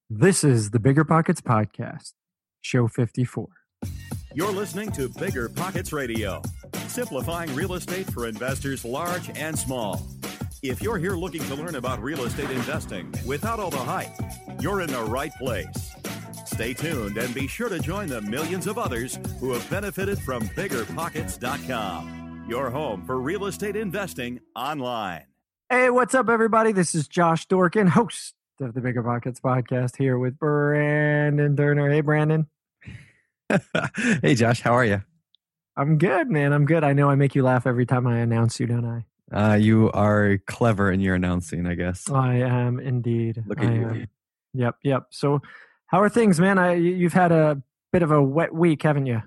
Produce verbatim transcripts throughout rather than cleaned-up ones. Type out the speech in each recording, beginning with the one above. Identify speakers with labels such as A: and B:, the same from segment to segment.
A: This is the Bigger Pockets Podcast, show fifty-four.
B: You're listening to Bigger Pockets Radio, simplifying real estate for investors large and small. If you're here looking to learn about real estate investing without all the hype, you're in the right place. Stay tuned and be sure to join the millions of others who have benefited from bigger pockets dot com, your home for real estate investing online.
A: Hey, what's up, everybody? This is Josh Dorkin, host of the Bigger Pockets Podcast, here with Brandon Durner. Hey, Brandon.
C: Hey, Josh. How are you?
A: I'm good, man. I'm good. I know I make you laugh every time I announce you, don't I?
C: Uh, you are clever in your announcing, I guess.
A: I am indeed.
C: Look at
A: I
C: you.
A: am. Yep, yep. So how are things, man? I You've had a bit of a wet week, haven't you?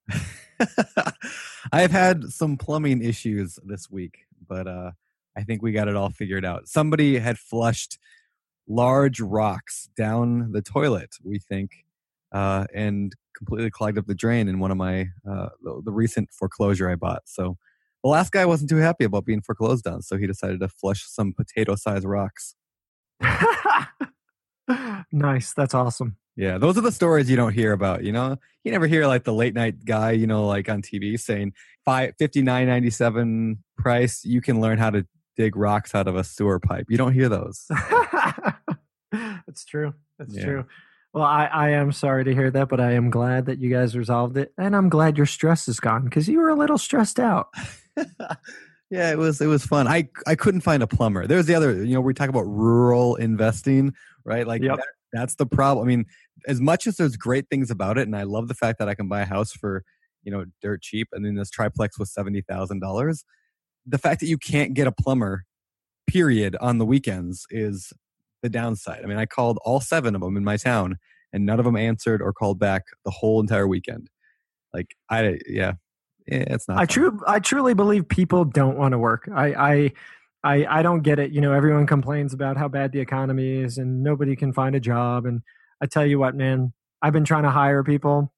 C: I've had some plumbing issues this week, but uh, I think we got it all figured out. Somebody had flushed large rocks down the toilet, we think, uh, and completely clogged up the drain in one of my uh, the, the recent foreclosure I bought. So the last guy wasn't too happy about being foreclosed on, so he decided to flush some potato-sized rocks.
A: Nice. That's awesome.
C: Yeah, those are the stories you don't hear about, you know? You never hear like the late night guy, you know, like on T V saying fifty-nine ninety-seven price, you can learn how to dig rocks out of a sewer pipe. You don't hear those.
A: That's true. That's
C: Yeah.
A: true. Well, I, I am sorry to hear that, but I am glad that you guys resolved it. And I'm glad your stress is gone because you were a little stressed out.
C: Yeah, it was it was fun. I I couldn't find a plumber. There's the other, you know, we talk about rural investing, right? Like
A: Yep.
C: that, that's the problem. I mean, as much as there's great things about it, and I love the fact that I can buy a house for, you know, dirt cheap, and then this triplex was seventy thousand dollars. The fact that you can't get a plumber, period, on the weekends is the downside. I mean, I called all seven of them in my town, and none of them answered or called back the whole entire weekend. Like, I, yeah, yeah it's not.
A: I
C: fun.
A: true I truly believe people don't want to work. I, I I I don't get it. You know, everyone complains about how bad the economy is and nobody can find a job. And I tell you what, man, I've been trying to hire people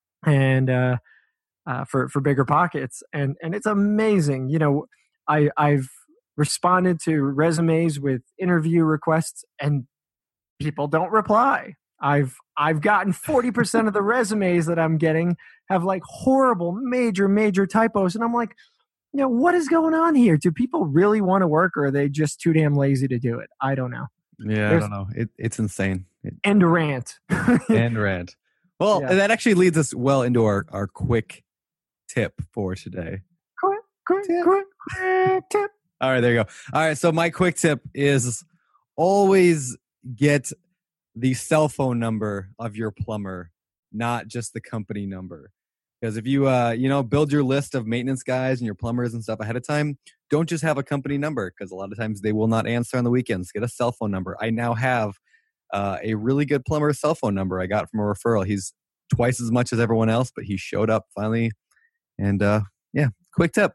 A: and uh, uh, for for bigger pockets, and and it's amazing. You know, I I've responded to resumes with interview requests and people don't reply. I've I've gotten forty percent of the resumes that I'm getting have like horrible major major typos, and I'm like, you know, what is going on here? Do people really want to work, or are they just too damn lazy to do it? I don't know.
C: Yeah,
A: There's-
C: I don't know. It, it's insane. It,
A: End rant.
C: and rant. Well,
A: Yeah.
C: that actually leads us well into our, our quick tip for today.
A: quick, quick,
C: Tip.
A: quick, quick tip.
C: All right, there you go. All right, so my quick tip is always get the cell phone number of your plumber, not just the company number. Because if you, uh, you know, build your list of maintenance guys and your plumbers and stuff ahead of time, don't just have a company number because a lot of times they will not answer on the weekends. Get a cell phone number. I now have uh, a really good plumber cell phone number I got from a referral. He's twice as much as everyone else, but he showed up finally. And uh, yeah, quick tip.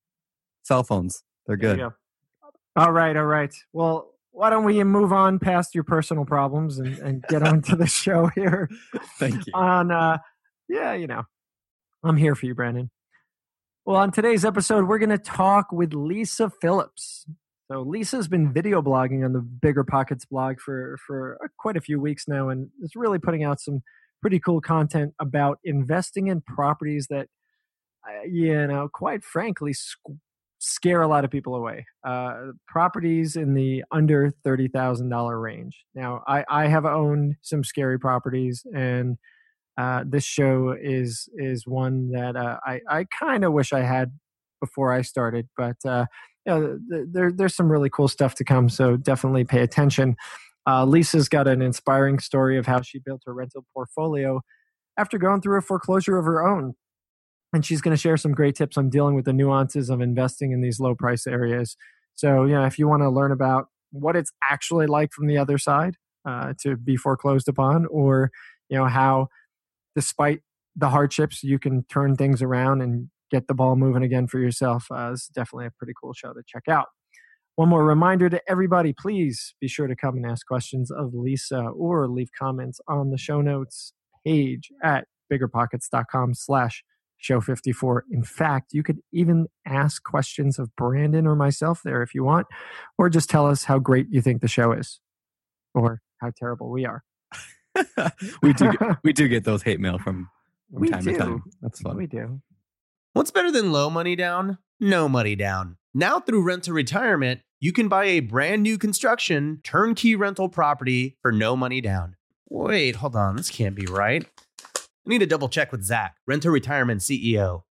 C: Cell phones. They're
A: There you
C: good.
A: go. All right, all right. Well, why don't we move on past your personal problems and, and get on to the show here?
C: Thank you.
A: On, uh, yeah, you know, I'm here for you, Brandon. Well, on today's episode, we're going to talk with Lisa Phillips. So Lisa's been video blogging on the Bigger Pockets blog for, for quite a few weeks now, and is really putting out some pretty cool content about investing in properties that, uh, you know, quite frankly, sc- scare a lot of people away. Uh, properties in the under thirty thousand dollars range. Now, I, I have owned some scary properties, and uh, this show is is one that uh, I, I kind of wish I had before I started. But uh, you know, th- there, there's some really cool stuff to come, so definitely pay attention. Uh, Lisa's got an inspiring story of how she built her rental portfolio after going through a foreclosure of her own. And she's going to share some great tips on dealing with the nuances of investing in these low price areas. So, you know, if you want to learn about what it's actually like from the other side uh, to be foreclosed upon, or, you know, how despite the hardships, you can turn things around and get the ball moving again for yourself, uh, it's definitely a pretty cool show to check out. One more reminder to everybody, please be sure to come and ask questions of Lisa or leave comments on the show notes page at biggerpockets.com slash show 54. In fact, you could even ask questions of Brandon or myself there if you want, or just tell us how great you think the show is or how terrible we are.
C: we do we do get those hate mail from, from
A: We
C: time
A: do.
C: to time. That's fun.
A: We do.
D: What's better than low money down? No money down. Now through Rent to Retirement, you can buy a brand new construction turnkey rental property for no money down. Wait, hold on. This can't be right. I need to double check with Zach, Rent to Retirement C E O.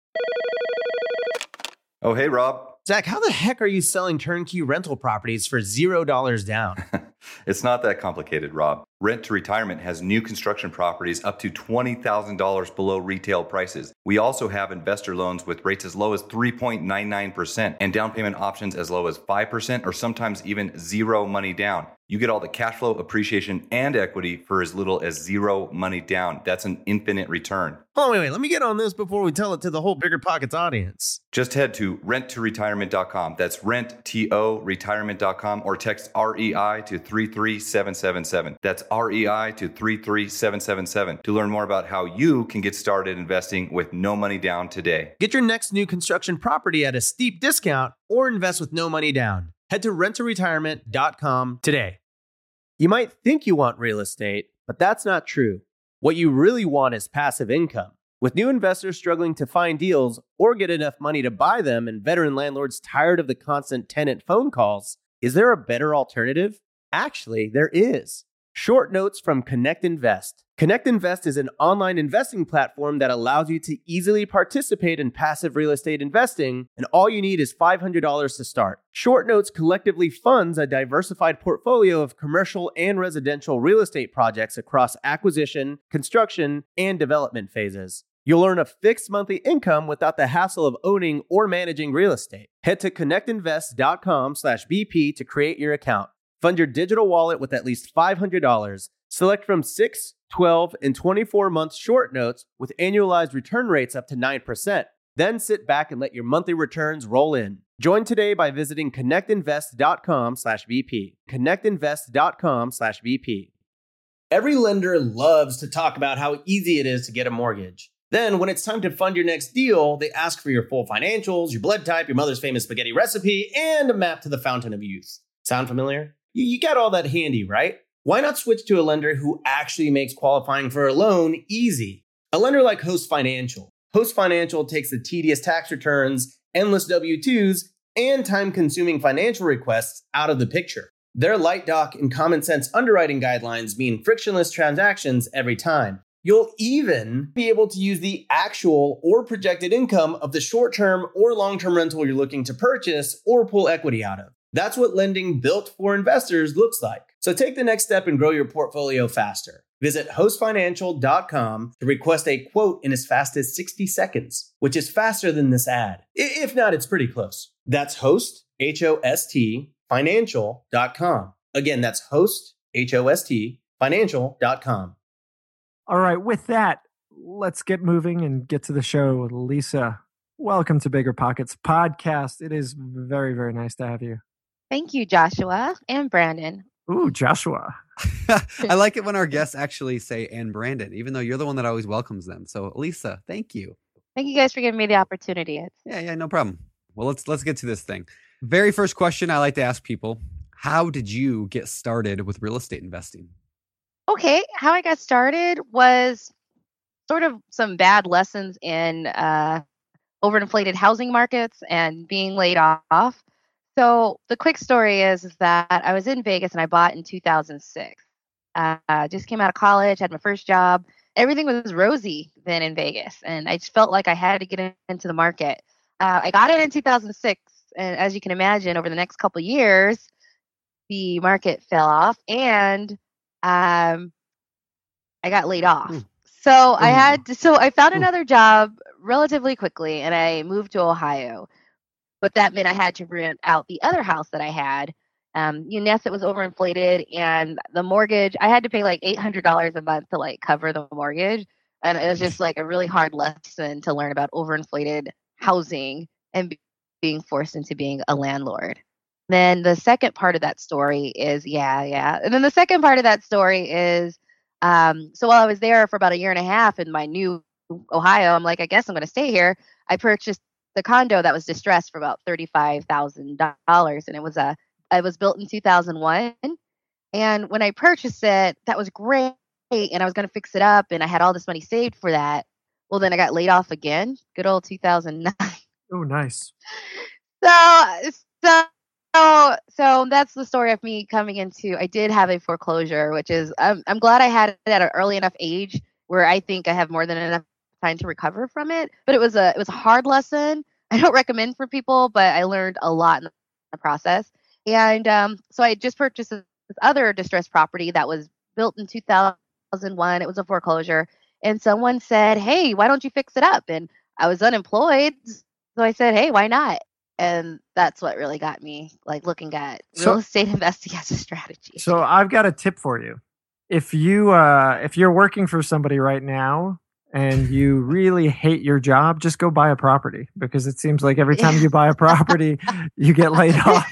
E: Oh, hey, Rob.
D: Zach, how the heck are you selling turnkey rental properties for zero dollars down?
E: It's not that complicated, Rob. Rent to Retirement has new construction properties up to twenty thousand dollars below retail prices. We also have investor loans with rates as low as three point nine nine percent and down payment options as low as five percent or sometimes even zero money down. You get all the cash flow, appreciation, and equity for as little as zero money down. That's an infinite return.
D: Hold on, wait, wait. Let me get on this before we tell it to the whole Bigger Pockets audience.
E: Just head to rent to retirement dot com. That's rent to retirement dot com or text R E I to three three seven seven seven. That's R E I to three three seven seven seven to learn more about how you can get started investing with no money down today.
D: Get your next new construction property at a steep discount or invest with no money down. Head to rent to retirement dot com today. You might think you want real estate, but that's not true. What you really want is passive income. With new investors struggling to find deals or get enough money to buy them and veteran landlords tired of the constant tenant phone calls, is there a better alternative? Actually, there is. Short notes from Connect Invest. Connect Invest is an online investing platform that allows you to easily participate in passive real estate investing, and all you need is five hundred dollars to start. Short Notes collectively funds a diversified portfolio of commercial and residential real estate projects across acquisition, construction, and development phases. You'll earn a fixed monthly income without the hassle of owning or managing real estate. Head to connect invest dot com slash B P to create your account. Fund your digital wallet with at least five hundred dollars. Select from six, twelve, and twenty-four month short notes with annualized return rates up to nine percent. Then sit back and let your monthly returns roll in. Join today by visiting connect invest dot com slash B P. connect invest dot com slash B P. Every lender loves to talk about how easy it is to get a mortgage. Then, when it's time to fund your next deal, they ask for your full financials, your blood type, your mother's famous spaghetti recipe, and a map to the fountain of youth. Sound familiar? You, you got all that handy, right? Why not switch to a lender who actually makes qualifying for a loan easy? A lender like Host Financial. Host Financial takes the tedious tax returns, endless W two's, and time-consuming financial requests out of the picture. Their light doc and common sense underwriting guidelines mean frictionless transactions every time. You'll even be able to use the actual or projected income of the short-term or long-term rental you're looking to purchase or pull equity out of. That's what lending built for investors looks like. So take the next step and grow your portfolio faster. Visit host financial dot com to request a quote in as fast as sixty seconds, which is faster than this ad. If not, it's pretty close. That's host, H O S T, financial dot com. Again, that's host, H O S T, financial dot com.
A: All right, with that, let's get moving and get to the show. Lisa, welcome to Bigger Pockets Podcast. It is very, very nice to have you.
F: Thank you, Joshua and Brandon.
A: Ooh, Joshua.
C: I like it when our guests actually say, and Brandon, even though you're the one that always welcomes them. So, Lisa, thank you.
F: Thank you guys for giving me the opportunity. It's-
C: Yeah, yeah, no problem. Well, let's let's get to this thing. Very first question I like to ask people, how did you get started with real estate investing?
F: Okay, how I got started was sort of some bad lessons in uh, overinflated housing markets and being laid off. So the quick story is, is that I was in Vegas and I bought in two thousand six. Uh, just came out of college, had my first job. Everything was rosy then in Vegas, and I just felt like I had to get in, into the market. Uh, I got it in two thousand six, and as you can imagine, over the next couple of years, the market fell off, and um, I got laid off. Mm. So mm. I had to, so I found another job relatively quickly, and I moved to Ohio. But that meant I had to rent out the other house that I had. Um, U N E S, it was overinflated, and the mortgage, I had to pay like eight hundred dollars a month to like cover the mortgage. And it was just like a really hard lesson to learn about overinflated housing and be- being forced into being a landlord. Then the second part of that story is, yeah, yeah. And then the second part of that story is, um, so while I was there for about a year and a half in my new Ohio, I'm like, I guess I'm going to stay here. I purchased the condo that was distressed for about thirty-five thousand dollars, and it was a it was built in two thousand one. And when I purchased it, that was great. and I was going to fix it up, and I had all this money saved for that. Well, then I got laid off again. Good old two thousand nine.
A: Oh, nice.
F: So, so, so, so that's the story of me coming into. I did have a foreclosure, which is I'm I'm glad I had it at an early enough age where I think I have more than enough time to recover from it. But it was a it was a hard lesson. I don't recommend for people, but I learned a lot in the process. And um, so I just purchased this other distressed property that was built in two thousand one. It was a foreclosure. And someone said, hey, why don't you fix it up? And I was unemployed. So I said, hey, why not? And that's what really got me like looking at
A: So-
F: real estate investing as a strategy.
A: So I've got a tip for you. If you uh, if you're working for somebody right now and you really hate your job, just go buy a property, because it seems like every time you buy a property, you get laid off.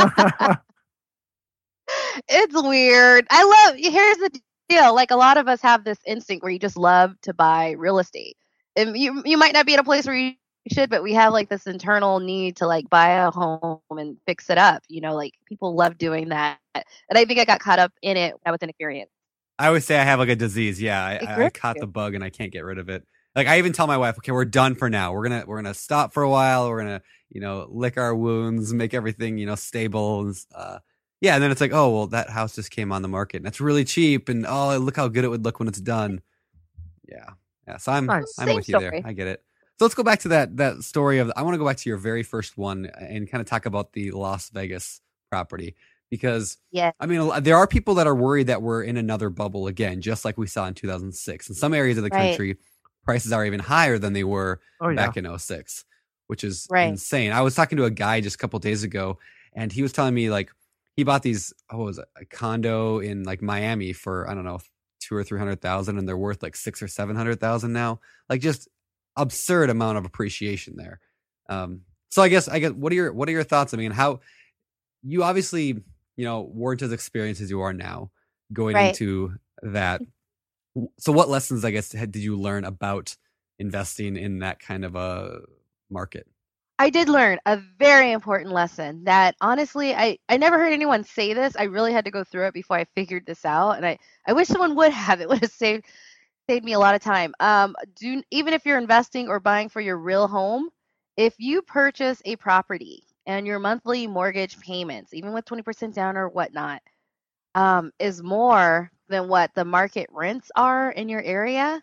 F: It's weird. I love, here's the deal. Like a lot of us have this instinct where you just love to buy real estate. And you you might not be at a place where you should, but we have like this internal need to like buy a home and fix it up. You know, like people love doing that. And I think I got caught up in it when I was inexperienced.
C: I always say I have like a disease. Yeah,
F: It
C: I, I, I
F: grips
C: caught
F: you.
C: the bug and I can't get rid of it. Like I even tell my wife, okay, we're done for now. We're gonna we're gonna stop for a while. We're gonna you know lick our wounds, make everything you know stable. And, uh, yeah, and then it's like, oh well, that house just came on the market and it's really cheap. And oh, look how good it would look when it's done. Yeah, yeah. So I'm
A: Nice.
C: I'm
F: Same
C: with you
F: story.
C: there. I get it. So let's go back to that that story of. I want to go back to your very first one and kind of talk about the Las Vegas property, because
F: Yeah.
C: I mean, a lo- there are people that are worried that we're in another bubble again, just like we saw in two thousand six. In some areas of the
F: Right.
C: country, prices are even higher than they were
A: Oh, yeah.
C: back in oh six, which is
F: Right.
C: insane. I was talking to a guy just a couple days ago, and he was telling me like he bought these, oh, what was it, a condo in like Miami for I don't know two or three hundred thousand, and they're worth like six or seven hundred thousand now. Like just absurd amount of appreciation there. Um, so I guess I guess what are your what are your thoughts? I mean, how you obviously you know weren't as experienced as you are now going
F: Right.
C: into that. So what lessons I guess had, did you learn about investing in that kind of a market?
F: I did learn a very important lesson that honestly, I, I never heard anyone say this. I really had to go through it before I figured this out. And I, I wish someone would have. It would have saved saved me a lot of time. Um, do even if you're investing or buying for your real home, if you purchase a property and your monthly mortgage payments, even with twenty percent down or whatnot, um, is more than what the market rents are in your area,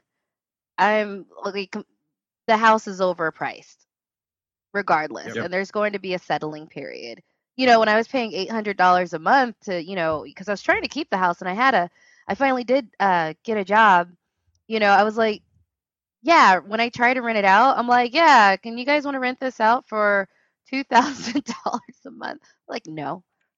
F: I'm like, the house is overpriced regardless.
C: Yep.
F: And there's going to be a settling period. You know, when I was paying eight hundred dollars a month to, you know, because I was trying to keep the house and I had a, I finally did uh, get a job. You know, I was like, yeah, when I try to rent it out, I'm like, yeah, can you guys want to rent this out for two thousand dollars a month? Like, no.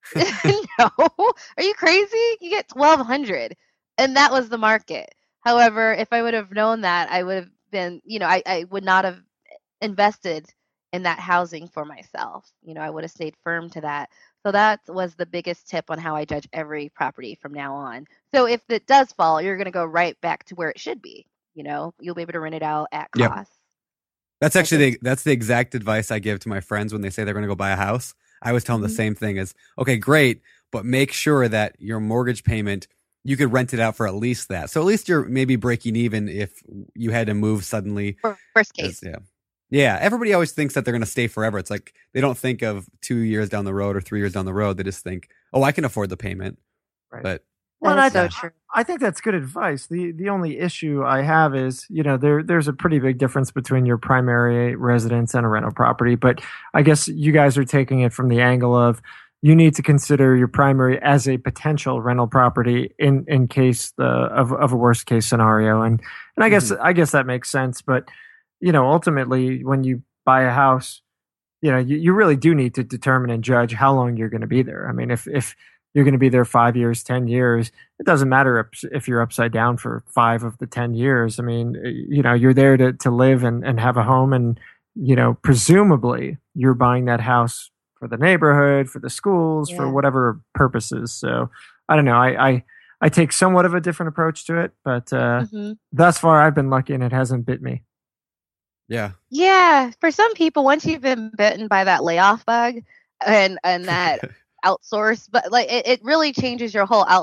F: No. Are you crazy? You get twelve hundred dollars. And that was the market. However, if I would have known that, I would have been, you know, I, I would not have invested in that housing for myself. You know, I would have stayed firm to that. So that was the biggest tip on how I judge every property from now on. So if it does fall, you're going to go right back to where it should be. You know, you'll be able to rent it out at
C: Yep.
F: cost.
C: That's actually the, that's the exact advice I give to my friends when they say they're going to go buy a house. I always tell them
F: Mhm.
C: the same thing: is okay, great, but make sure that your mortgage payment, you could rent it out for at least that. So at least you're maybe breaking even if you had to move suddenly.
F: For First
C: 'Cause,
F: case.
C: Yeah. Yeah. Everybody always thinks that they're going to stay forever. It's like they don't think of two years down the road or three years down the road. They just think, oh, I can afford the payment.
A: Right.
C: But
A: Well,
F: That is
A: I-
F: so true.
A: I think that's good advice. The the only issue I have is, you know, there there's a pretty big difference between your primary residence and a rental property. But I guess you guys are taking it from the angle of you need to consider your primary as a potential rental property in, in case the of, of a worst case scenario. And and I guess I guess that makes sense. But you know, ultimately when you buy a house, you know, you, you really do need to determine and judge how long you're going to be there. I mean, if if you're going to be there five years, ten years. It doesn't matter if, if you're upside down for five of the ten years. I mean, you know, you're there to, to live and, and have a home. And, you know, presumably you're buying that house for the neighborhood, for the schools, for
F: Yeah.
A: whatever purposes. So I don't know. I, I, I take somewhat of a different approach to it, but uh,
F: hmm
A: thus far I've been lucky and it hasn't bit me.
C: yeah,
F: Yeah, for some people, once you've been bitten by that layoff bug and and that outsource, but like it, it really changes your whole outlook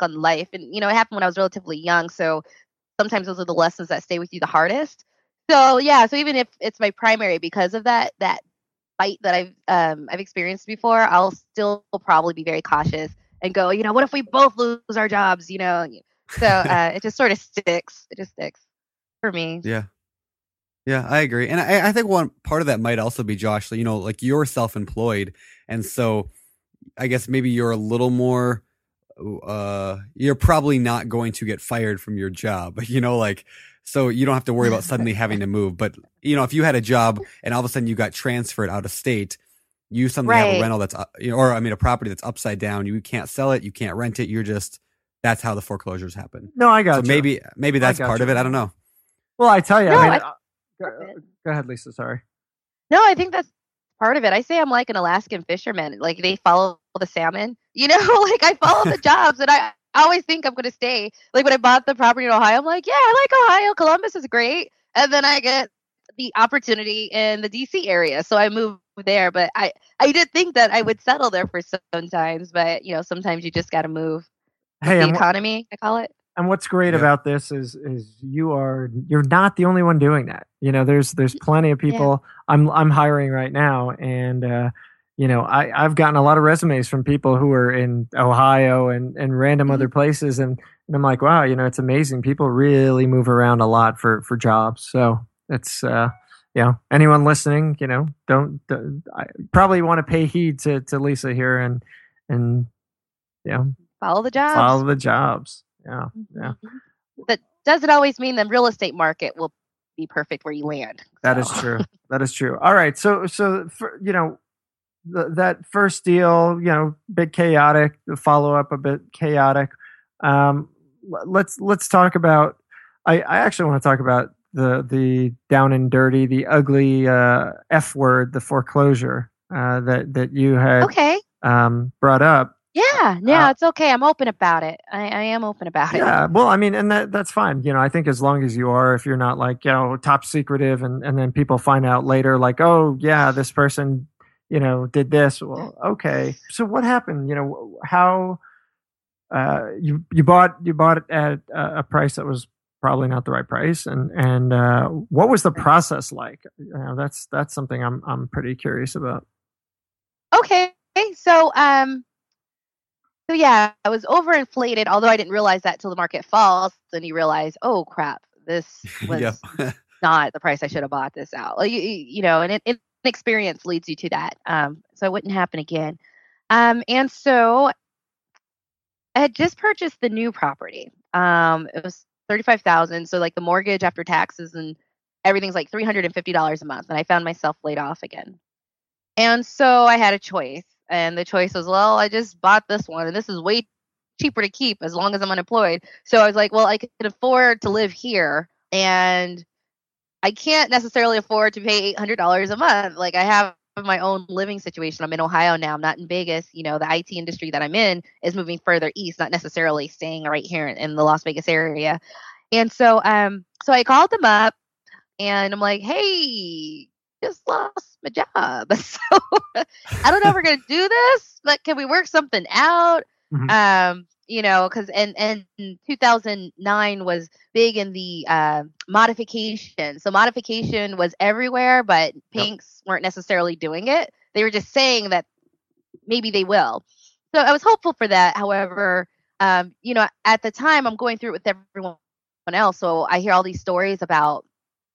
F: on life. And, you know, it happened when I was relatively young. So sometimes those are the lessons that stay with you the hardest. So yeah, so even if it's my primary because of that, that fight that I've, um, I've experienced before, I'll still probably be very cautious and go, you know, what if we both lose our jobs, you know? So uh, it just sort of sticks. It just sticks for me.
C: Yeah. Yeah, I agree. And I, I think one part of that might also be, Josh, you know, like you're self-employed. And so I guess maybe you're a little more, uh, you're probably not going to get fired from your job, you know, like, so you don't have to worry about suddenly having to move. But, you know, if you had a job and all of a sudden you got transferred out of state, you suddenly
F: Right.
C: have a rental that's, uh, you know, or I mean, a property that's upside down. You can't sell it. You can't rent it. You're just, that's how the foreclosures happen.
A: No, I got
C: So
A: you.
C: maybe, maybe that's
A: got
C: part
A: you.
C: of it. I don't know.
A: Well, I tell you,
F: No,
A: I mean,
F: I-
A: uh, go, go ahead, Lisa. Sorry.
F: No, I think that's part of it. I say I'm like an Alaskan fisherman. Like they follow the salmon, you know, like I follow the jobs and I, I always think I'm going to stay. Like when I bought the property in Ohio, I'm like, yeah, I like Ohio. Columbus is great. And then I get the opportunity in the D C area. So I moved there, but I, I did think that I would settle there for sometimes, but you know, sometimes you just got to move.
A: Hey,
F: The
A: and, wh-
F: economy, I call it.
A: and what's great
C: Yeah.
A: about this is is you are you're not the only one doing that. You know, there's there's plenty of people. I'm I'm hiring right now, and uh, you know, I I've gotten a lot of resumes from people who are in Ohio and and random
F: Mhm.
A: other places, and, and I'm like, wow, you know, it's amazing. People really move around a lot for for jobs. So it's uh, you know, anyone listening, you know, don't, don't I probably want to pay heed to to Lisa here and and you know,
F: Follow the jobs.
A: follow the jobs. Yeah, yeah.
F: Mhm. That doesn't always mean the real estate market will be perfect where you land.
A: That is
F: So.
A: true. That is true. All right. So, so for, you know, th- that first deal, you know, bit chaotic. The follow up a bit chaotic. Um, l- let's let's talk about. I, I actually want to talk about the the down and dirty, the ugly uh, F word, the foreclosure uh, that that you had
F: Okay.
A: um, brought up.
F: Yeah. Yeah.
A: Uh,
F: it's okay. I'm open about it. I, I am open about it.
A: Yeah, well, I mean, and that that's fine. You know, I think as long as you are, if you're not like, you know, top secretive and, and then people find out later, like, oh, yeah, this person, you know, did this. Well, okay. So what happened? You know, how uh, you you bought you bought it at a a price that was probably not the right price, and and uh, what was the process like? You know, that's that's something I'm I'm pretty curious about.
F: Okay. So, um, so yeah, I was overinflated, although I didn't realize that till the market falls. Then you realize, oh crap, this was
C: Yep.
F: not the price I should have bought this out. Like, you, you you know, and it, it, experience leads you to that. Um, so it wouldn't happen again. Um, and so I had just purchased the new property. Um, it was thirty-five thousand. So like the mortgage after taxes and everything's like three hundred fifty dollars a month. And I found myself laid off again. And so I had a choice. And the choice was, well, I just bought this one and this is way cheaper to keep as long as I'm unemployed. So I was like, well, I can afford to live here and I can't necessarily afford to pay eight hundred dollars a month. Like I have my own living situation. I'm in Ohio now. I'm not in Vegas. You know, the I T industry that I'm in is moving further east, not necessarily staying right here in, in the Las Vegas area. And so, um, so I called them up and I'm like, hey, just lost my job. So I don't know if we're going to do this, but can we work something out?
A: Mhm.
F: Um, you know, because and and two thousand nine was big in the uh, modification. So modification was everywhere, but Pinks weren't necessarily doing it. They were just saying that maybe they will. So I was hopeful for that. However, um, you know, at the time I'm going through it with everyone else. So I hear all these stories about,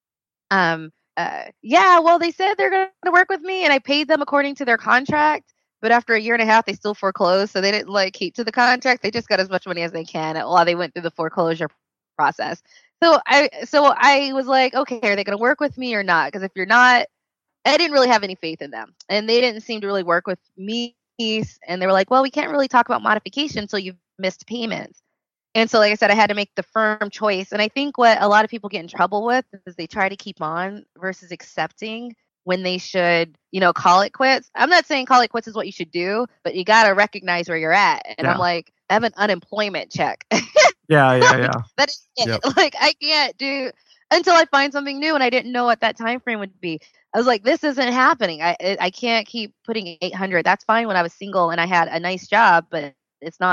F: um, uh, yeah, well, they said they're going to work with me and I paid them according to their contract. But after a year and a half, they still foreclosed. So they didn't like keep to the contract. They just got as much money as they can while they went through the foreclosure process. So I, so I was like, okay, are they going to work with me or not? Because if you're not, I didn't really have any faith in them, and they didn't seem to really work with me. And they were like, well, we can't really talk about modification until you've missed payments. And so, like I said, I had to make the firm choice. And I think what a lot of people get in trouble with is they try to keep on versus accepting when they should, you know, call it quits. I'm not saying call it quits is what you should do, but you got to recognize where you're at. And
A: Yeah.
F: I'm like, I have an unemployment check.
A: Yeah, yeah, yeah.
F: That is it.
C: Yep.
F: Like, I can't do until I find something new. And I didn't know what that time frame would be. I was like, this isn't happening. I I can't keep putting eight hundred. That's fine when I was single and I had a nice job, but it's not.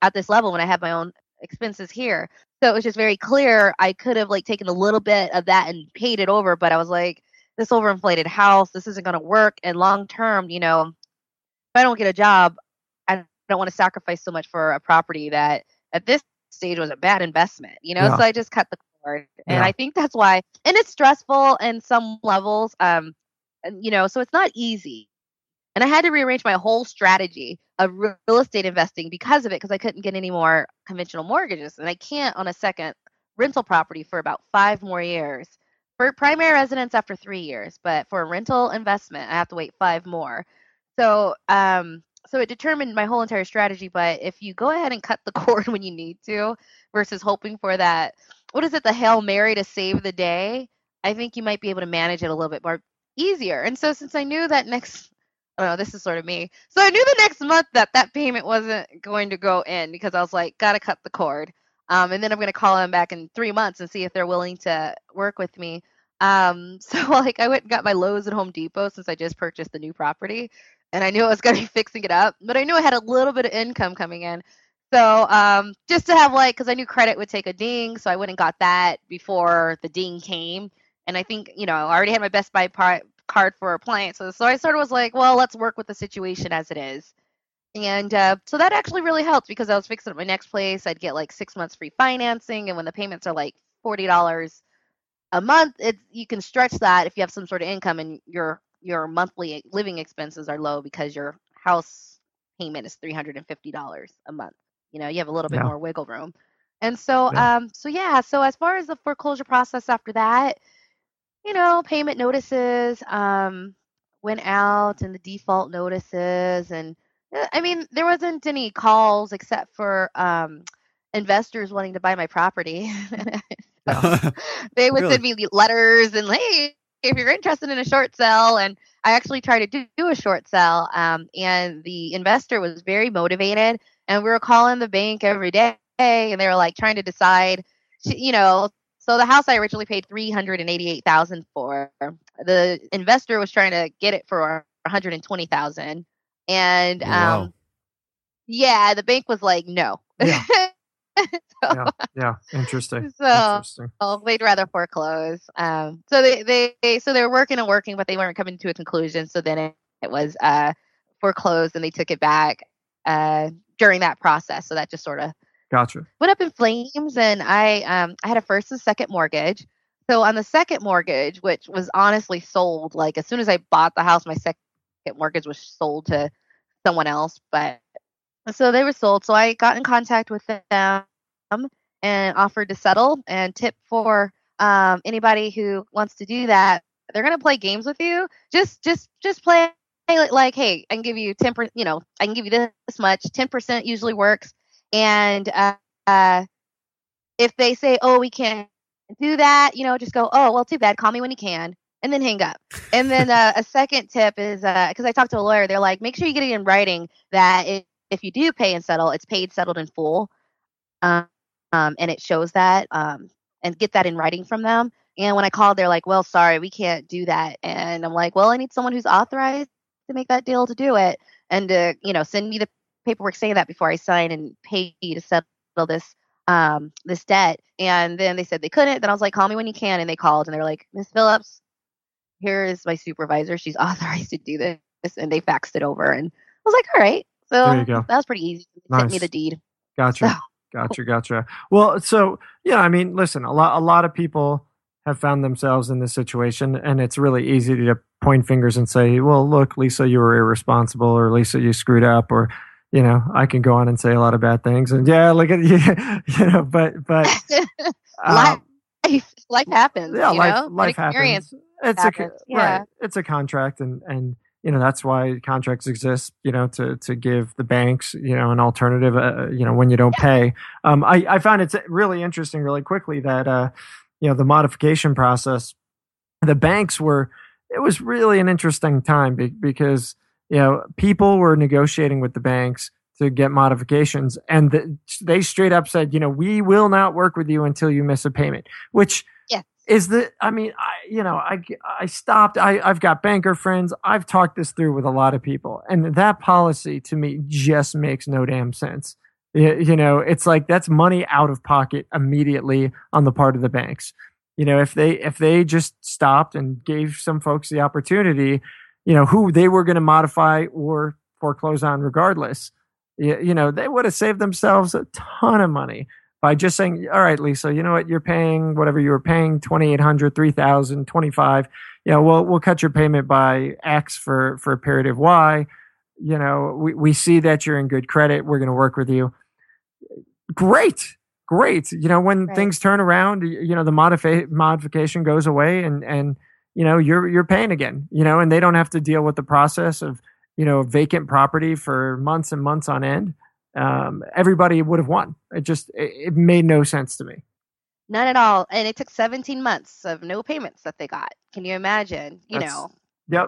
F: at this level when I have my own expenses here. So it was just very clear. I could have like taken a little bit of that and paid it over, but I was like, this overinflated house, this isn't going to work. And long term, you know, if I don't get a job, I don't want to sacrifice so much for a property that at this stage was a bad investment, you know?
A: Yeah.
F: So I just cut the cord. And
A: Yeah.
F: I think that's why, and it's stressful in some levels, um, and, you know, so it's not easy. And I had to rearrange my whole strategy of real estate investing because of it, because I couldn't get any more conventional mortgages. And I can't on a second rental property for about five more years. For primary residence after three years, but for a rental investment, I have to wait five more. So, um, so it determined my whole entire strategy. But if you go ahead and cut the cord when you need to, versus hoping for that, what is it, the Hail Mary to save the day? I think you might be able to manage it a little bit more easier. And so, since I knew that next, I don't know, this is sort of me. So I knew the next month that that payment wasn't going to go in because I was like, gotta cut the cord. Um, and then I'm going to call them back in three months and see if they're willing to work with me. Um, so like I went and got my Lowe's at Home Depot since I just purchased the new property, and I knew I was going to be fixing it up, but I knew I had a little bit of income coming in. So um, just to have like, because I knew credit would take a ding, so I went and got that before the ding came. And I think, you know, I already had my Best Buy par- card for appliances. So I sort of was like, well, let's work with the situation as it is. And uh, so that actually really helped because I was fixing up my next place. I'd get like six months free financing. And when the payments are like forty dollars a month, it's, you can stretch that if you have some sort of income and your your monthly living expenses are low because your house payment is three hundred fifty dollars a month. You know, you have a little bit
A: Yeah.
F: more wiggle room. And so,
A: Yeah.
F: um, so yeah, so as far as the foreclosure process after that, you know, payment notices um, went out and the default notices. And uh, I mean, there wasn't any calls except for um, investors wanting to buy my property. So they would
C: Really?
F: send me letters and, hey, if you're interested in a short sale. And I actually tried to do, do a short sale. Um, and the investor was very motivated. And we were calling the bank every day. And they were like trying to decide, you know, so the house I originally paid three hundred eighty-eight thousand dollars for. The investor was trying to get it for one hundred twenty thousand dollars. And um,
C: Wow.
F: yeah, the bank was like, no.
A: Yeah.
F: so,
A: Yeah. Yeah. Interesting.
F: So-
A: Interesting.
F: Oh, they'd rather foreclose. Um, so they, they, they, so they were working and working, but they weren't coming to a conclusion. So then it, it was uh, foreclosed, and they took it back uh, during that process. So that just sort of
A: Gotcha.
F: went up in flames. And I, um, I had a first and second mortgage. So on the second mortgage, which was honestly sold, like as soon as I bought the house, my second mortgage was sold to someone else. But so they were sold. So I got in contact with them and offered to settle and tip for um, anybody who wants to do that. They're going to play games with you. Just, just, just play like, like, hey, I can give you ten percent, you know, I can give you this, this much. ten percent usually works. And uh, uh, if they say, oh, we can't do that, you know, just go, oh, well, too bad. Call me when you can. And then hang up. And then uh, a second tip is, because uh, I talked to a lawyer, they're like, make sure you get it in writing that if, if you do pay and settle, it's paid, settled in full. Um, um, and it shows that, um, and get that in writing from them. And when I called, they're like, well, sorry, we can't do that. And I'm like, well, I need someone who's authorized to make that deal to do it. And to, you know, send me the paperwork saying that before I sign and pay you to settle this, um, this debt. And then they said they couldn't. Then I was like, call me when you can. And they called and they were like, Miss Phillips, here is my supervisor. She's authorized to do this. And they faxed it over. And I was like, all right. So
A: There you go.
F: that was pretty easy. They sent me
A: Nice.
F: the deed.
A: Gotcha.
F: So-
A: Gotcha. Gotcha. Well, so yeah, I mean, listen, a lot, a lot of people have found themselves in this situation, and it's really easy to point fingers and say, well, look, Lisa, you were irresponsible, or Lisa, you screwed up, or, you know, I can go on and say a lot of bad things, and yeah, look at you, you know, but, but,
F: life,
A: um,
F: life happens.
A: yeah,
F: you
A: life,
F: know?
A: life
F: An experience
A: happens. It's
F: happens,
A: a,
F: yeah.
A: right. It's a contract, and, and, you know, that's why contracts exist, you know, to, to give the banks, you know, an alternative, uh, you know, when you don't pay. Um, I, I found it's really interesting really quickly that, uh, you know, the modification process, the banks were, it was really an interesting time be, because, you know, people were negotiating with the banks to get modifications, and the, they straight up said, you know, we will not work with you until you miss a payment, which
F: Yes.
A: is the, I mean, I, you know, I, I stopped, I, I've got banker friends. I've talked this through with a lot of people, and that policy to me just makes no damn sense. You, you know, it's like that's money out of pocket immediately on the part of the banks. You know, if they if they just stopped and gave some folks the opportunity, you know, who they were going to modify or foreclose on regardless, you, you know, they would have saved themselves a ton of money by just saying, all right, Lisa, you know what, you're paying whatever you were paying, twenty-eight hundred, three thousand, twenty-five. You know, we'll, we'll cut your payment by X for, for a period of Y. You know, we, we see that you're in good credit. We're going to work with you. Great. Great. You know, when
F: Right.
A: things turn around, you know, the modifi- modification goes away and, and, you know, you're, you're paying again, you know, and they don't have to deal with the process of, you know, vacant property for months and months on end. Um, everybody would have won. It just, it, it made no sense to me.
F: None at all. And it took seventeen months of no payments that they got. Can you imagine? You
A: That's-
F: know,
A: Yep.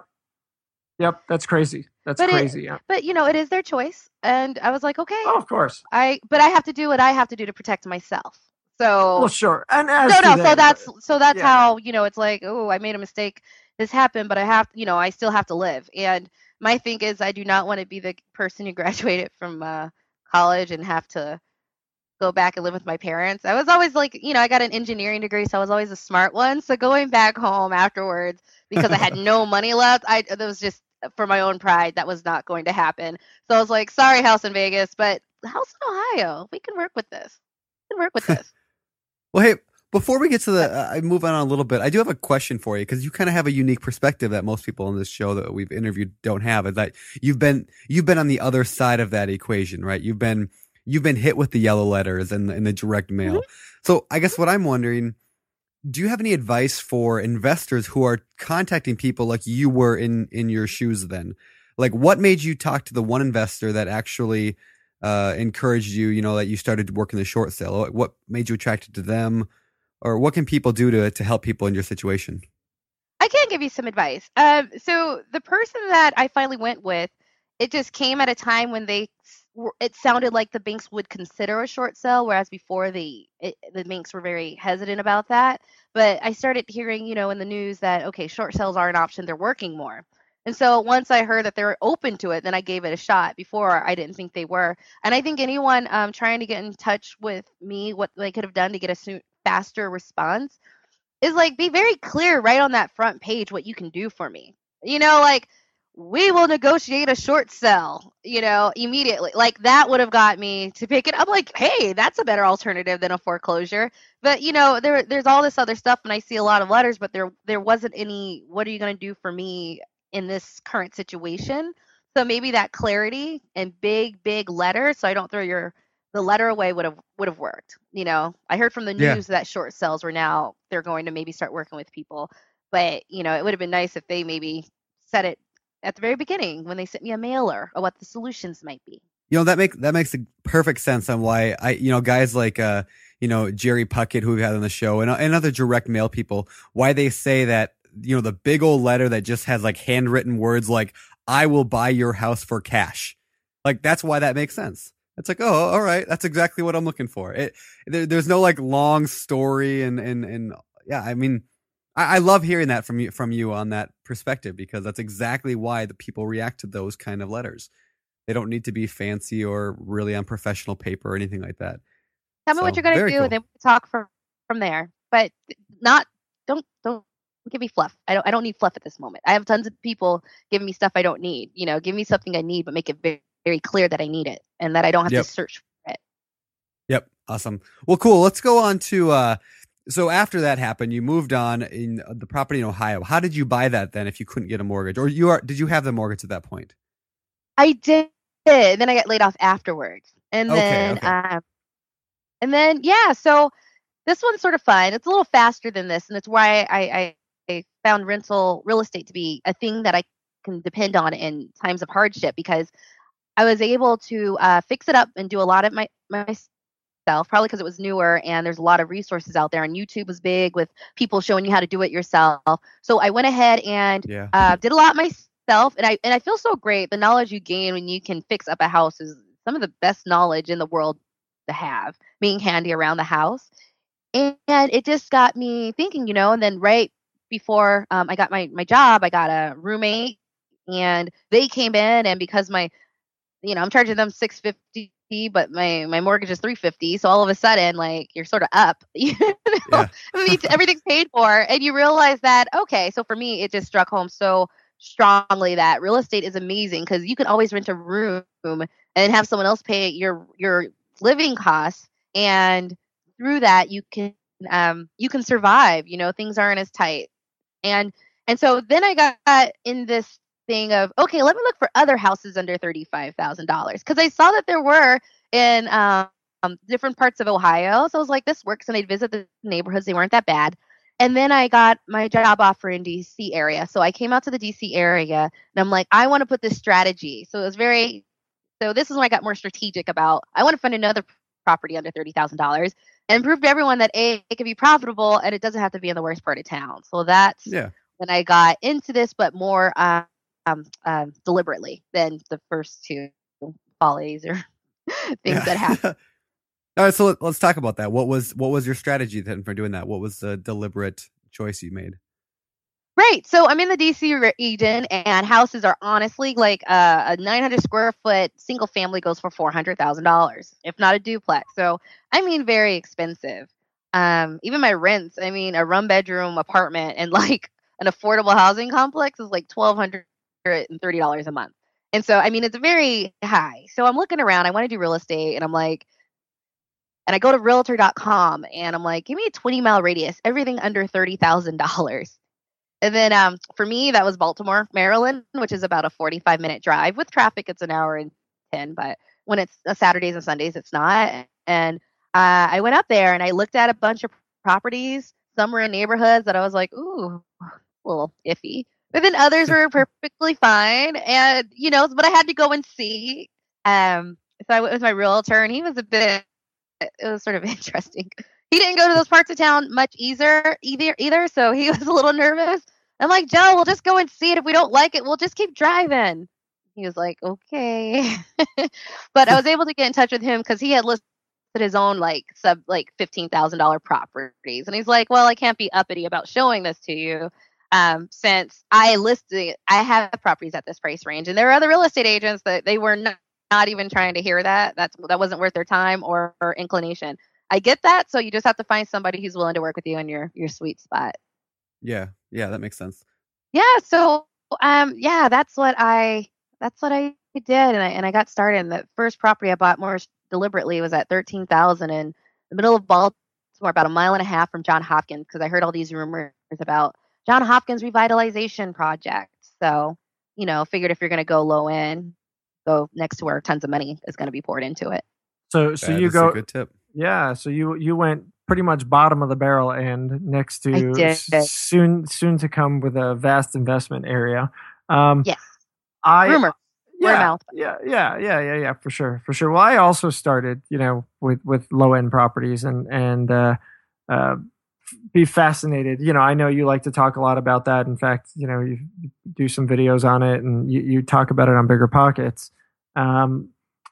A: Yep. That's crazy. That's
F: But it-
A: crazy. yeah.
F: but you know, it is their choice. And I was like, okay,
A: Oh, of course.
F: I, but I have to do what I have to do to protect myself. So
A: Well, sure. And as
F: no,
A: do
F: no.
A: they,
F: So
A: but-
F: that's, so that's
A: yeah.
F: how, you know, it's like, oh, I made a mistake. This happened, but I have, you know, I still have to live. And my thing is, I do not want to be the person who graduated from uh, college and have to go back and live with my parents. I was always like, you know, I got an engineering degree, so I was always a smart one. So going back home afterwards because I had no money left, I that was just for my own pride. That was not going to happen. So I was like, sorry, house in Vegas, but house in Ohio, we can work with this. We can work with this.
C: Well, hey, before we get to the, uh, I move on a little bit. I do have a question for you because you kind of have a unique perspective that most people on this show that we've interviewed don't have. Is that you've been you've been on the other side of that equation, right? You've been you've been hit with the yellow letters and, and the direct mail. So I guess what I'm wondering, do you have any advice for investors who are contacting people like you were in in your shoes then? Like, what made you talk to the one investor that actually uh, encouraged you, you know, that you started working the short sale? What made you attracted to them? Or what can people do to to help people in your situation?
F: I can give you some advice. Um, so the person that I finally went with, it just came at a time when they, were- it sounded like the banks would consider a short sale, whereas before they, it, the banks were very hesitant about that. But I started hearing, you know, in the news that, okay, short sales are an option. They're working more. And so once I heard that they were open to it, then I gave it a shot. Before, I didn't think they were. And I think anyone um, trying to get in touch with me, what they could have done to get a soo- faster response is like be very clear right on that front page what you can do for me. You know, like we will negotiate a short sell, you know, immediately. Like that would have got me to pick it up. Like, hey, that's a better alternative than a foreclosure. But you know, there there's all this other stuff and I see a lot of letters, but there there wasn't any what are you gonna do for me in this current situation? So maybe that clarity and big, big letter so I don't throw your the letter away would have would have worked. You know, I heard from the
C: Yeah.
F: news that short sales were now they're going to maybe start working with people, but you know, it would have been nice if they maybe said it at the very beginning when they sent me a mailer of what the solutions might be.
C: You know, that make that makes a perfect sense on why I, you know, guys like uh, you know, Jerry Puckett, who we've had on the show, and and other direct mail people, why they say that, you know, the big old letter that just has like handwritten words like "I will buy your house for cash," like that's why that makes sense. It's like, oh, all right, that's exactly what I'm looking for. It there, there's no like long story and and and yeah, I mean, I, I love hearing that from you from you on that perspective because that's exactly why the people react to those kind of letters. They don't need to be fancy or really on professional paper or anything like that.
F: Tell me what
C: So,
F: you're gonna
C: very
F: do,
C: cool.
F: and then we talk from from there. But not don't don't give me fluff. I don't I don't need fluff at this moment. I have tons of people giving me stuff I don't need. You know, give me something I need, but make it very, very clear that I need it and that I don't have
C: Yep.
F: to search for it.
C: Yep. Awesome. Well, cool. Let's go on to, uh, so after that happened, you moved on in the property in Ohio. How did you buy that then if you couldn't get a mortgage, or you are, did you have the mortgage at that point?
F: I did. Then I got laid off afterwards, and
C: Okay,
F: then
C: okay.
F: um, and then yeah. So this one's sort of fun. It's a little faster than this, and it's why I, I I found rental real estate to be a thing that I can depend on in times of hardship because I was able to uh, fix it up and do a lot of my myself, probably because it was newer and there's a lot of resources out there. And YouTube was big with people showing you how to do it yourself. So I went ahead and
C: Yeah.
F: uh, did a lot myself, and I and I feel so great. The knowledge you gain when you can fix up a house is some of the best knowledge in the world to have, being handy around the house. And, and it just got me thinking, you know. And then right before um, I got my my job, I got a roommate, and they came in, and because my you know, I'm charging them six fifty but my my mortgage is three fifty. So all of a sudden, like you're sort of up. You know,
C: Yeah.
F: I mean, everything's paid for, and you realize that okay. So for me, it just struck home so strongly that real estate is amazing because you can always rent a room and have someone else pay your your living costs, and through that you can um you can survive. You know, things aren't as tight, and and so then I got in this thing of okay, let me look for other houses under thirty-five thousand dollars because I saw that there were in um, different parts of Ohio. So I was like, this works, and I'd visit the neighborhoods; they weren't that bad. And then I got my job offer in D C area, so I came out to the D C area, and I'm like, I want to put this strategy. So it was very, so this is when I got more strategic about. I want to find another property under thirty thousand dollars and prove to everyone that a it can be profitable and it doesn't have to be in the worst part of town. So that's
C: Yeah.
F: when I got into this, but more. Um, Um, um, deliberately than the first two follies or things
C: Yeah.
F: that happened.
C: All right, so let, let's talk about that. What was what was your strategy then for doing that? What was the deliberate choice you made?
F: Right. So I'm in the D C region, and houses are honestly like uh, a nine hundred square foot single family goes for four hundred thousand dollars, if not a duplex. So I mean, very expensive. Um, even my rents. I mean, a one bedroom apartment and like an affordable housing complex is like twelve hundred thirty dollars a month. And so, I mean, it's very high. So I'm looking around. I want to do real estate. And I'm like, and I go to realtor dot com and I'm like, give me a twenty mile radius, everything under thirty thousand dollars. And then um, for me, that was Baltimore, Maryland, which is about a forty-five minute drive. With traffic, it's an hour and ten. But when it's uh, Saturdays and Sundays, it's not. And uh, I went up there and I looked at a bunch of properties. Some were in neighborhoods that I was like, ooh, a little iffy. But then others were perfectly fine. And, you know, but I had to go and see. Um, so I went with my realtor, and he was a bit, it was sort of interesting. He didn't go to those parts of town much either, either, either. So he was a little nervous. I'm like, Joe, we'll just go and see it. If we don't like it, we'll just keep driving. He was like, okay. But I was able to get in touch with him because he had listed his own like sub like fifteen thousand dollars properties. And he's like, well, I can't be uppity about showing this to you. Um, since I listed, I have properties at this price range, and there are other real estate agents that they were not, not even trying to hear that. That's that wasn't worth their time or, or inclination. I get that, so you just have to find somebody who's willing to work with you in your your sweet spot.
C: Yeah, yeah, that makes sense.
F: Yeah, so um, yeah, that's what I that's what I did, and I and I got started. And the first property I bought more deliberately was at thirteen thousand in the middle of Baltimore, about a mile and a half from John Hopkins, because I heard all these rumors about John Hopkins revitalization project. So, you know, figured if you're going to go low end, go next to where tons of money is going to be poured into it.
A: So, so
C: That
A: you
C: is
A: go.
C: a good tip.
A: Yeah. So you you went pretty much bottom of the barrel and next to
F: I did.
A: s- soon soon to come with a vast investment area. Um,
F: Yes.
A: I
F: Rumor. Word of
A: yeah,
F: mouth.
A: yeah, yeah, yeah, yeah, yeah, for sure, for sure. Well, I also started, you know, with with low end properties and and uh, uh, be fascinated. You know, I know you like to talk a lot about that. In fact, you know, you, you do some videos on it and you, you talk about it on Bigger Pockets. Um,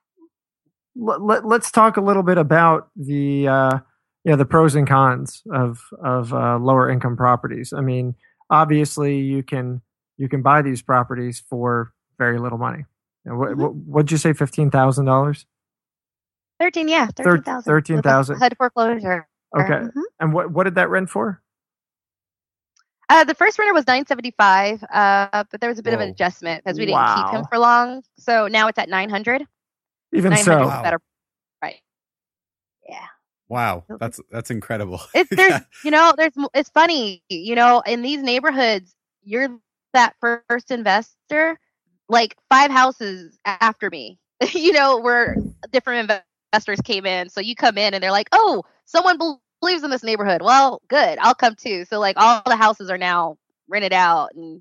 A: let, let, let's talk a little bit about the uh, you know the pros and cons of of uh, lower income properties. I mean, obviously, you can you can buy these properties for very little money. You know, what,
F: Mm-hmm.
A: what what'd you say? Fifteen thousand dollars?
F: Thirteen, yeah, thirteen thousand.
A: thirteen thousand.
F: HUD foreclosure.
A: Okay.
F: Mhm.
A: And what what did that rent for?
F: Uh, the first renter was nine seventy five, uh, but there was a bit of an
C: Whoa.
F: adjustment because we didn't keep him
A: Wow.
F: for long. So now it's at nine hundred.
A: Even
F: Nine hundred
A: so,
F: is
C: Wow.
F: better, right? Yeah.
C: Wow, that's that's incredible.
F: It's there's you know there's m- it's funny you know in these neighborhoods you're that first investor like five houses after me you know where different inve- investors came in, so you come in and they're like, oh, someone bel- believes in this neighborhood, well, good, I'll come too. So like all the houses are now rented out, and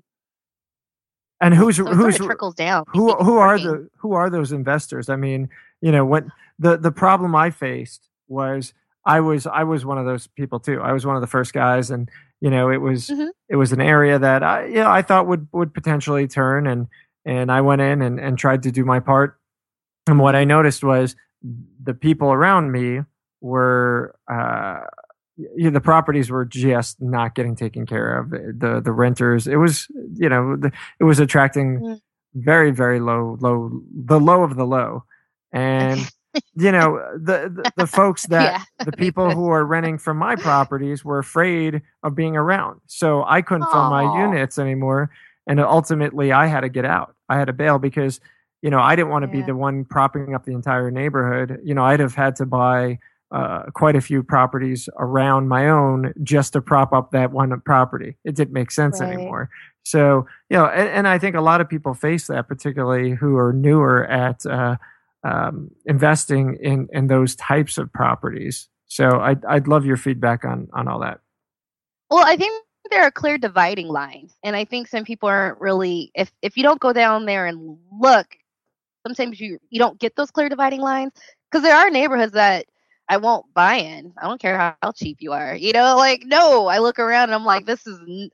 A: and who's
F: so it
A: who's
F: sort of trickles down.
A: who
F: It keeps
A: who are
F: working.
A: the who are those investors? I mean, you know, what the the problem I faced was I was I was one of those people too. I was one of the first guys, and you know, it was
F: Mhm.
A: it was an area that I you know I thought would would potentially turn, and and I went in and and tried to do my part. And what I noticed was the people around me were uh, y- the properties were just not getting taken care of. The the renters, it was you know the, it was attracting
F: Mm.
A: very very low low the low of the low, and you know, the, the, the folks that
F: Yeah,
A: the
F: they
A: people
F: could.
A: who are renting from my properties were afraid of being around. So I couldn't fill my
F: Aw.
A: units anymore. And ultimately I had to get out. I had to bail because, you know, I didn't want to be
F: Yeah.
A: the one propping up the entire neighborhood. You know, I'd have had to buy uh, quite a few properties around my own just to prop up that one property. It didn't make sense
F: Right.
A: anymore. So, you know, and, and I think a lot of people face that, particularly who are newer at uh, um, investing in, in those types of properties. So I'd, I'd love your feedback on, on all that.
F: Well, I think there are clear dividing lines, and I think some people aren't really. If if you don't go down there and look, sometimes you you don't get those clear dividing lines because there are neighborhoods that I won't buy in. I don't care how, how cheap you are. You know, like no. I look around and I'm like, this is n-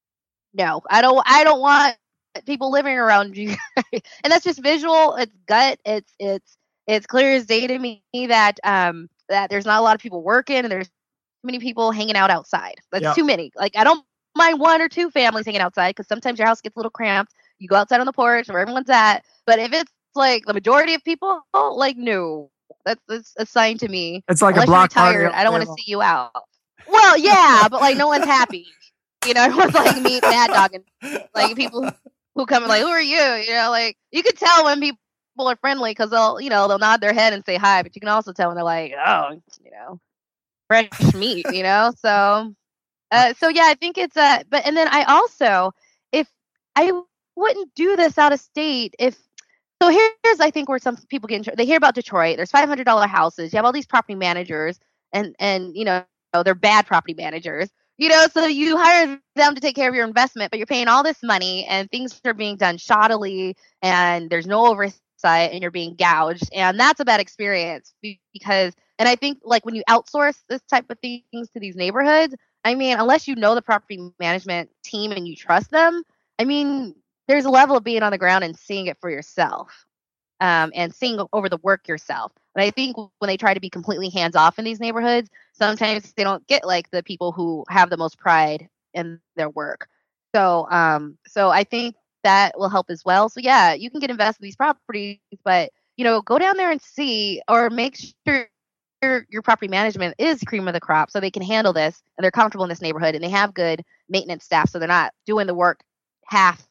F: no. I don't. I don't want people living around you, and that's just visual. It's gut. It's it's it's clear as day to me that um that there's not a lot of people working and there's too many people hanging out outside. That's
A: Yeah.
F: too many. Like I don't mind one or two families hanging outside because sometimes your house gets a little cramped. You go outside on the porch where everyone's at. But if it's like the majority of people, like no, that's, that's a sign to me.
A: It's like
F: Unless
A: a block
F: you're
A: party.
F: retired,
A: all
F: I don't
A: day
F: want to
A: long.
F: see you out. Well, yeah, but like no one's happy. You know, everyone's like me, mad dogging. Like people who come and like, who are you? You know, like you can tell when people are friendly because they'll, you know, they'll nod their head and say hi, but you can also tell when they're like, oh, you know, fresh meat. You know, so, uh, so yeah, I think it's uh, but and then I also, if I wouldn't do this out of state, if so, here's I think where some people get in, they hear about Detroit. There's five hundred dollar houses. You have all these property managers, and and you know they're bad property managers. You know, so you hire them to take care of your investment, but you're paying all this money and things are being done shoddily and there's no oversight and you're being gouged. And that's a bad experience be- because, and I think like when you outsource this type of things to these neighborhoods, I mean, unless you know the property management team and you trust them, I mean, there's a level of being on the ground and seeing it for yourself um, and seeing over the work yourself. And I think when they try to be completely hands off in these neighborhoods, sometimes they don't get like the people who have the most pride in their work. So, um, so I think that will help as well. So yeah, you can get invested in these properties, but you know, go down there and see, or make sure your, your property management is cream of the crop, so they can handle this and they're comfortable in this neighborhood and they have good maintenance staff, so they're not doing the work half,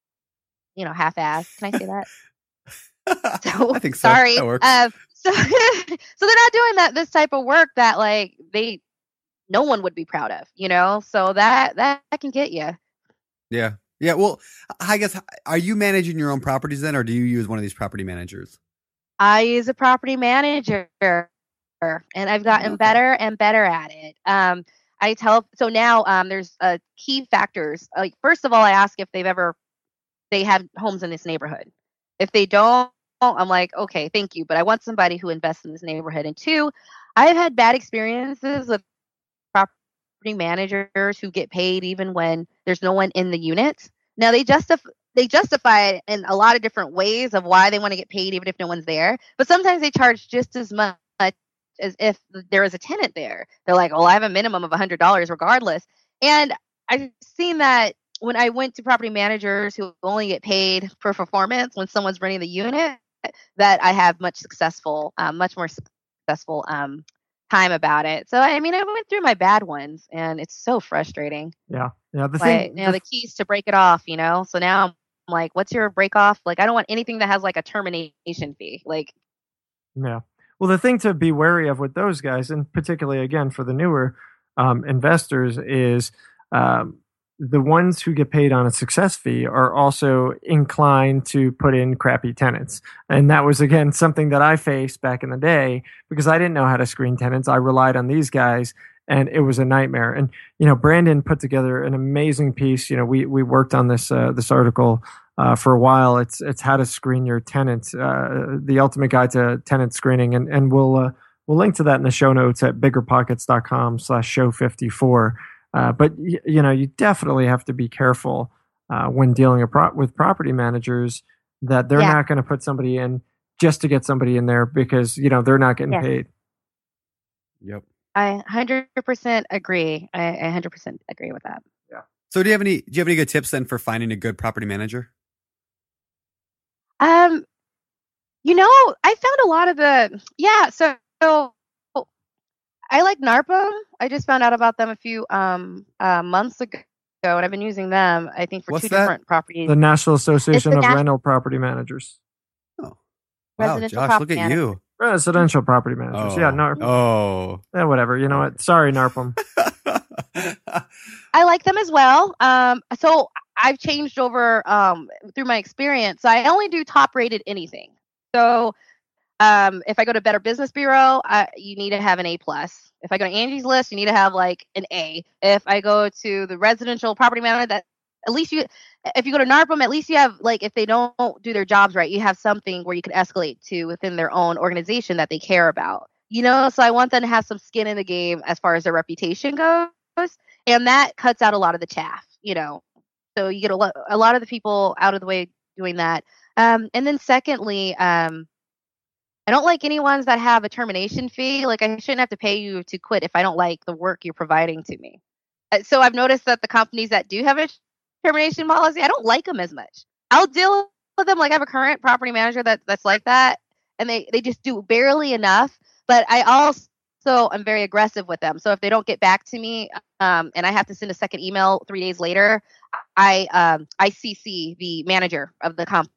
F: you know, half-assed. Can I say that? So
C: I think so.
F: sorry.
C: That works.
F: Uh, so, so they're not doing that this type of work that like they no one would be proud of, you know. So that that, that can get you.
C: Yeah. Yeah. Well, I guess, are you managing your own properties then, or do you use one of these property managers?
F: I use a property manager, and I've gotten
C: Okay.
F: better and better at it. Um, I tell so now. Um, there's uh, key factors. Like first of all, I ask if they've ever they have homes in this neighborhood. If they don't, I'm like, okay, thank you, but I want somebody who invests in this neighborhood. And two, I've had bad experiences with property managers who get paid even when there's no one in the unit. Now they justify they justify it in a lot of different ways of why they want to get paid even if no one's there. But sometimes they charge just as much as if there is a tenant there. They're like, "Oh, I have a minimum of one hundred dollars regardless." And I've seen that when I went to property managers who only get paid per performance when someone's running the unit, that I have much successful, um, much more successful um, time about it. So I mean, I went through my bad ones, and it's so frustrating.
A: Yeah. Yeah. The
F: Like,
A: thing,
F: you know,
A: the,
F: the keys to break it off. You know, so now I'm like, what's your break off? Like, I don't want anything that has like a termination fee. Like,
A: yeah. Well, the thing to be wary of with those guys, and particularly again for the newer um, investors, is um, the ones who get paid on a success fee are also inclined to put in crappy tenants. And that was, again, something that I faced back in the day because I didn't know how to screen tenants. I relied on these guys and it was a nightmare. And, you know, Brandon put together an amazing piece. You know, we, we worked on this, uh, this article uh, for a while. It's, it's how to screen your tenants, uh, the ultimate guide to tenant screening. And, and we'll, uh, we'll link to that in the show notes at biggerpockets.com slash show 54. Uh, but y- you know, you definitely have to be careful uh, when dealing a pro- with property managers that they're
F: Yeah.
A: not going to put somebody in just to get somebody in there because you know they're not getting
F: Yes.
A: paid.
C: Yep.
F: I one hundred percent agree. I I one hundred percent agree with that.
C: So do you have any, do you have any good tips then for finding a good property manager?
F: Um, You know, I found a lot of the, yeah, so, so I like NARPM. I just found out about them a few um, uh, months ago, and I've been using them, I think, for
C: What's
F: two
C: that?
F: different properties.
A: The National Association
F: the
A: of
F: Nas-
A: Rental Property Managers.
C: Oh, wow,
F: Residential
C: Josh,
F: property
C: look at
F: manager.
C: you.
A: Residential property managers.
C: Oh,
A: Yeah, NARPM.
C: Oh.
A: Yeah, whatever. You know what? Sorry, NARPM.
F: I like them as well. Um, so I've changed over um, through my experience. So I only do top rated anything. So um, if I go to Better Business Bureau, I, you need to have an A plus. If I go to Angie's List, you need to have like an A. If I go to the residential property manager, that at least you, if you go to NARPM, at least you have like, if they don't do their jobs right, you have something where you can escalate to within their own organization that they care about. You know, so I want them to have some skin in the game as far as their reputation goes. And that cuts out a lot of the chaff, you know. So you get a lot, a lot of the people out of the way doing that. Um, and then secondly, um, I don't like any ones that have a termination fee. Like I shouldn't have to pay you to quit if I don't like the work you're providing to me. Uh, So I've noticed that the companies that do have a termination policy, I don't like them as much. I'll deal with them. Like I have a current property manager that that's like that, and they they just do barely enough. But I also I'm very aggressive with them. So if they don't get back to me, um, and I have to send a second email three days later, I um, I C C the manager of the company.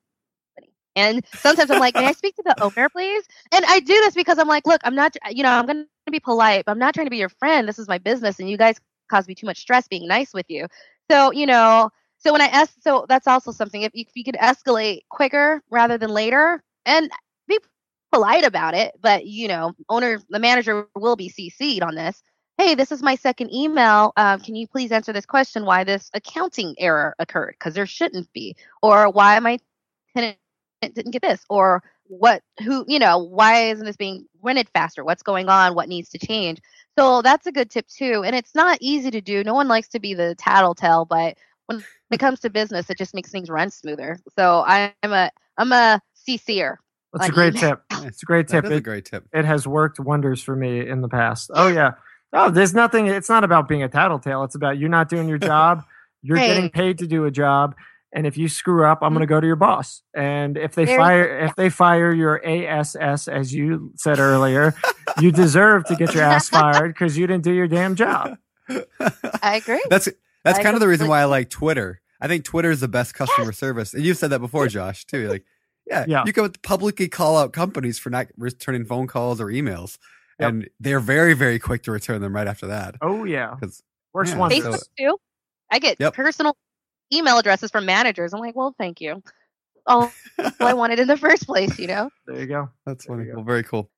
F: And sometimes I'm like, may I speak to the owner, please? And I do this because I'm like, look, I'm not, you know, I'm going to be polite, but I'm not trying to be your friend. This is my business, and you guys cause me too much stress being nice with you. So, you know, so when I ask, so that's also something, if you, if you could escalate quicker rather than later and be polite about it, but, you know, owner, the manager will be C C'd on this. Hey, this is my second email. Um, can you please answer this question, why this accounting error occurred? Because there shouldn't be. Or why my tenant didn't get this, or what, who, you know, why isn't this being rented faster? What's going on? What needs to change? So that's a good tip too. And it's not easy to do. No one likes to be the tattletale, but when it comes to business, it just makes things run smoother. So I'm a, I'm a C C-er.
A: That's a great tip. It's a great tip.
C: That's a
A: It,
C: great tip.
A: it has worked wonders for me in the past. Oh yeah. Oh, there's nothing. It's not about being a tattletale. It's about you not doing your job. You're
F: Right.
A: getting paid to do a job. And if you screw up, I'm going to go to your boss. And if they
F: Very
A: fire, if they fire your A S S, as you said earlier, you deserve to get your ass fired because you didn't do your damn job.
F: I agree.
C: That's that's
F: I
C: kind of the reason
F: completely-
C: why I like Twitter. I think Twitter is the best customer service. And you've said that before, Josh, too. You're like, yeah,
A: Yeah.
C: you can publicly call out companies for not returning phone calls or emails.
A: Yep.
C: And they're very, very quick to return them right after that.
A: Oh yeah,
C: 'Cause-
A: works
C: yeah,
A: wonders.
C: so-
F: Facebook too. I get
C: Yep.
F: personal email addresses from managers. I'm like, well, thank you. Oh, I wanted in the first place, you know?
A: There you go.
C: That's
A: There you
C: funny.
A: go.
C: Well, very cool.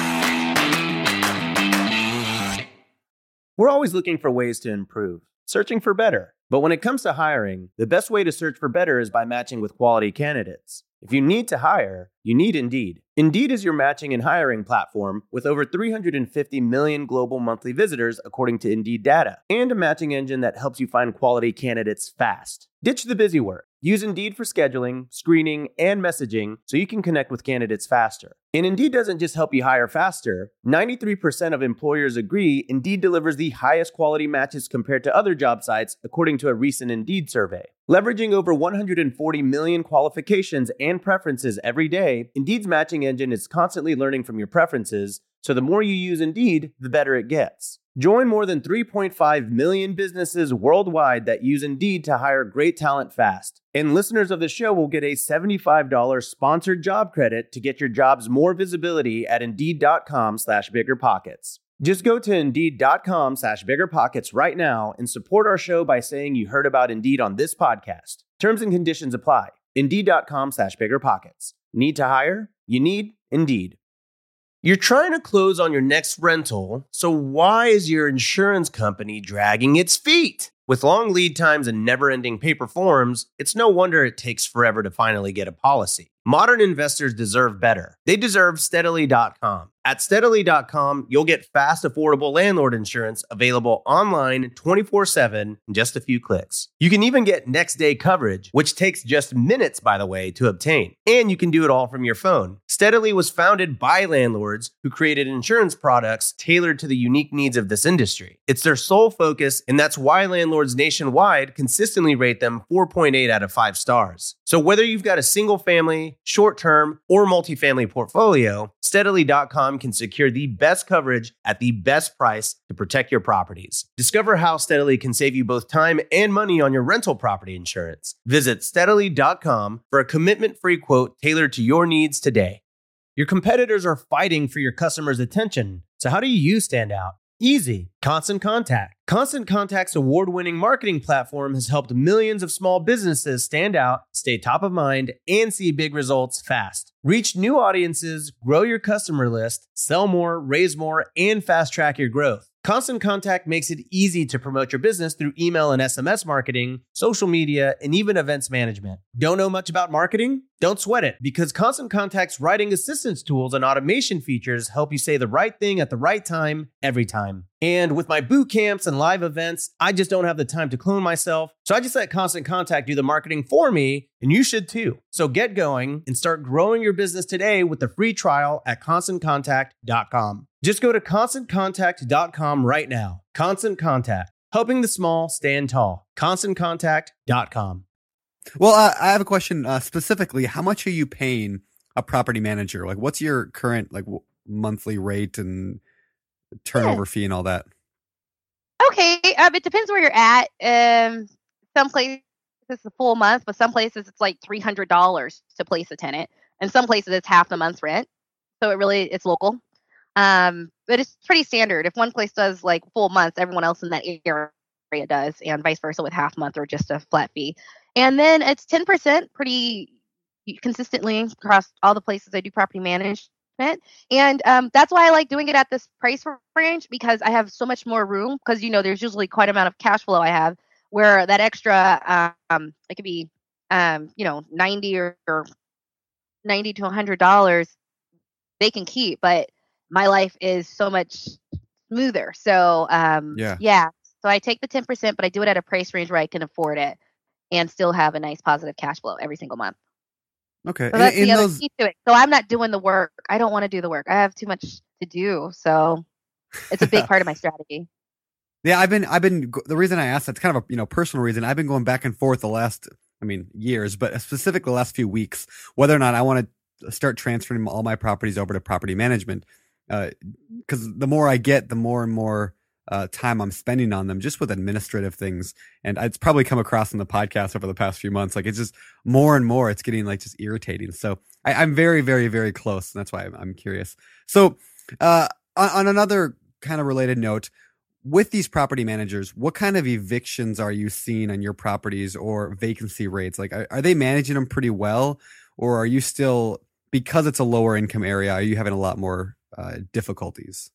D: We're always looking for ways to improve, searching for better. But when it comes to hiring, the best way to search for better is by matching with quality candidates. If you need to hire, you need Indeed. Indeed is your matching and hiring platform with over three hundred fifty million global monthly visitors according to Indeed data, and a matching engine that helps you find quality candidates fast. Ditch the busy work. Use Indeed for scheduling, screening, and messaging so you can connect with candidates faster. And Indeed doesn't just help you hire faster. ninety-three percent of employers agree Indeed delivers the highest quality matches compared to other job sites, according to a recent Indeed survey. Leveraging over one hundred forty million qualifications and preferences every day, Indeed's matching engine is constantly learning from your preferences, so the more you use Indeed, the better it gets. Join more than three point five million businesses worldwide that use Indeed to hire great talent fast. And listeners of the show will get a seventy-five dollars sponsored job credit to get your jobs more visibility at Indeed.com slash BiggerPockets. Just go to Indeed.com slash BiggerPockets right now and support our show by saying you heard about Indeed on this podcast. Terms and conditions apply. Indeed.com slash BiggerPockets. Need to hire? You need Indeed. You're trying to close on your next rental, so why is your insurance company dragging its feet? With long lead times and never-ending paper forms, it's no wonder it takes forever to finally get a policy. Modern investors deserve better. They deserve Steadily dot com. At Steadily dot com, you'll get fast, affordable landlord insurance available online twenty-four seven in just a few clicks. You can even get next-day coverage, which takes just minutes, by the way, to obtain. And you can do it all from your phone. Steadily was founded by landlords who created insurance products tailored to the unique needs of this industry. It's their sole focus, and that's why landlords nationwide consistently rate them four point eight out of five stars. So whether you've got a single family, family, short-term, or multifamily portfolio, Steadily dot com can secure the best coverage at the best price to protect your properties. Discover how Steadily can save you both time and money on your rental property insurance. Visit Steadily dot com for a commitment-free quote tailored to your needs today. Your competitors are fighting for your customers' attention, so how do you stand out? Easy. Constant Contact. Constant Contact's award-winning marketing platform has helped millions of small businesses stand out, stay top of mind, and see big results fast. Reach new audiences, grow your customer list, sell more, raise more, and fast-track your growth. Constant Contact makes it easy to promote your business through email and S M S marketing, social media, and even events management. Don't know much about marketing? Don't sweat it, because Constant Contact's writing assistance tools and automation features help you say the right thing at the right time, every time. And with my boot camps and live events, I just don't have the time to clone myself, so I just let Constant Contact do the marketing for me, and you should too. So get going and start growing your business today with the free trial at constant contact dot com. Just go to constant contact dot com right now. Constant Contact, helping the small stand tall. constant contact dot com.
C: Well, uh, I have a question uh, specifically. How much are you paying a property manager? Like, what's your current like w- monthly rate and turnover yeah. fee and all that?
F: Okay, um, it depends where you're at. Um, some places it's a full month, but some places it's like three hundred dollars to place a tenant, and some places it's half the month's rent. So it really it's local. Um, but it's pretty standard. If one place does like full months, everyone else in that area does, and vice versa with half month or just a flat fee. And then it's ten percent pretty consistently across all the places I do property management. And um, that's why I like doing it at this price range, because I have so much more room, because, you know, there's usually quite an amount of cash flow I have, where that extra, um, it could be, um, you know, ninety or, or ninety to one hundred dollars they can keep, but my life is so much smoother. So, um, yeah. yeah. So I take the ten percent, but I do it at a price range where I can afford it and still have a nice positive cash flow every single month.
C: Okay.
F: So that's
C: in,
F: the
C: in
F: other
C: those...
F: key to it. So I'm not doing the work. I don't want to do the work. I have too much to do. So it's a big part of my strategy.
C: Yeah, I've been, I've been, the reason I asked, that's kind of a, you know, personal reason. I've been going back and forth the last, I mean, years, but specifically the last few weeks, whether or not I want to start transferring all my properties over to property management. Uh, cause the more I get, the more and more uh, time I'm spending on them just with administrative things. And it's probably come across in the podcast over the past few months. Like it's just more and more, it's getting like just irritating. So I, I'm very, very, very close. And that's why I'm, I'm curious. So uh, on, on another kind of related note, with these property managers, what kind of evictions are you seeing on your properties or vacancy rates? Like, are, are they managing them pretty well, or are you still, because it's a lower income area, are you having a lot more uh, difficulties?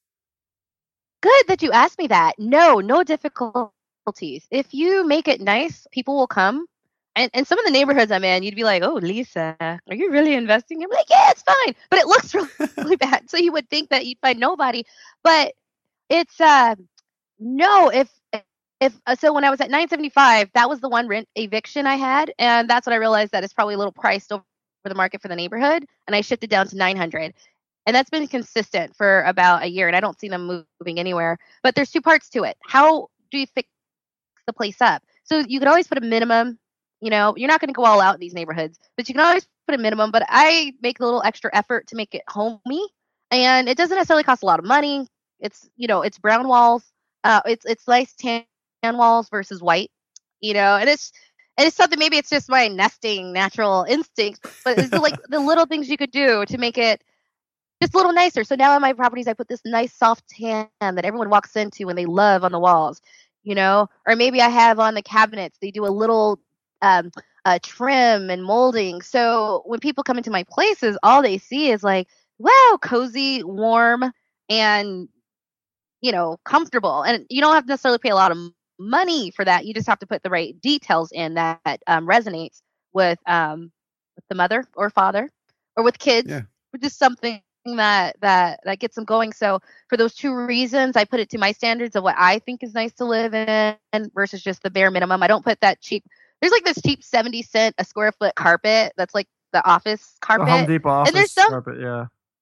F: Good that you asked me that. No, no difficulties. If you make it nice, people will come. And and some of the neighborhoods I'm in, you'd be like, oh, Lisa, are you really investing? I'm like, yeah, it's fine. But it looks really, really bad. So you would think that you'd find nobody. But it's, uh, no, if, if, uh, so when I was at nine seventy-five, that was the one rent eviction I had. And that's when I realized that it's probably a little priced over the market for the neighborhood. And I shifted down to nine hundred. And that's been consistent for about a year. And I don't see them moving anywhere. But there's two parts to it. How do you fix the place up? So you could always put a minimum. You know, you're not going to go all out in these neighborhoods, but you can always put a minimum. But I make a little extra effort to make it homey. And it doesn't necessarily cost a lot of money. It's, you know, it's brown walls. Uh, it's it's nice tan walls versus white, you know, and it's and it's something, maybe it's just my nesting natural instinct, but it's like the little things you could do to make it just a little nicer. So now on my properties, I put this nice soft tan that everyone walks into and they love on the walls, you know, or maybe I have on the cabinets, they do a little um, uh, trim and molding. So when people come into my places, all they see is like, wow, cozy, warm, and you know, comfortable. And you don't have to necessarily pay a lot of money for that. You just have to put the right details in that um, resonates with um, with the mother or father or with kids, yeah. Or just something that, that, that gets them going. So for those two reasons, I put it to my standards of what I think is nice to live in versus just the bare minimum. I don't put that cheap. There's like this cheap seventy cent a square foot carpet. That's like the office carpet.
A: The Home Depot office
F: and there's some,
A: carpet, yeah.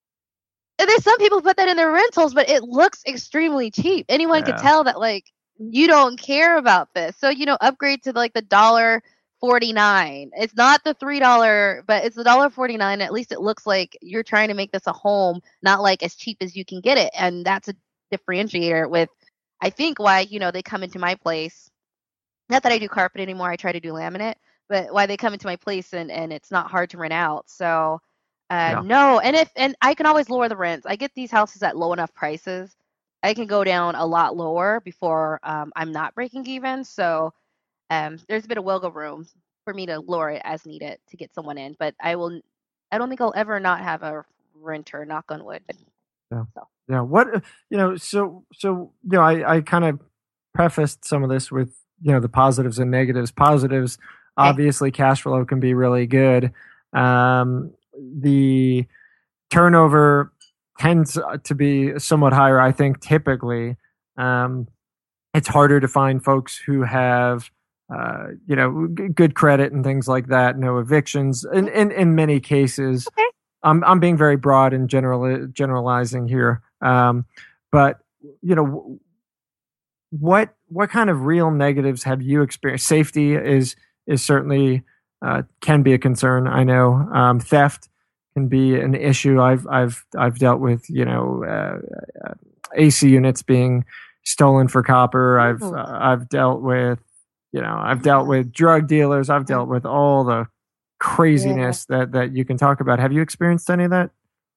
F: And there's some people put that in their rentals, but it looks extremely cheap. Anyone yeah. could tell that, like, you don't care about this. So, you know, upgrade to like the dollar forty-nine. It's not the three dollars, but it's a dollar forty-nine. At least it looks like you're trying to make this a home, not like as cheap as you can get it. And that's a differentiator with, I think, why, you know, they come into my place. Not that I do carpet anymore. I try to do laminate, but why they come into my place and, and it's not hard to rent out. So uh,
A: Yeah.
F: no. And if, and I can always lower the rents. I get these houses at low enough prices. I can go down a lot lower before um, I'm not breaking even. So um, there's a bit of wiggle room for me to lower it as needed to get someone in. But I will, I don't think I'll ever not have a renter, knock on wood.
A: Yeah.
F: So.
A: Yeah. What, you know, so, so, you know, I, I kind of prefaced some of this with, you know, the positives and negatives. Positives,
F: Okay.
A: obviously cash flow can be really good. Um, the turnover tends to be somewhat higher, I think, typically. Um, it's harder to find folks who have, uh, you know, g- good credit and things like that, no evictions. In, in, in many cases,
F: Okay.
A: I'm, I'm being very broad and general, generalizing here. Um, but, you know, what what kind of real negatives have you experienced? Safety is is certainly uh, can be a concern. I know um, theft can be an issue. I've I've I've dealt with, you know, uh, uh, A C units being stolen for copper. I've
F: Ooh.
A: uh, I've dealt with, you know, I've dealt with drug dealers. I've dealt with all the craziness that that you can talk about. Have you experienced any of that?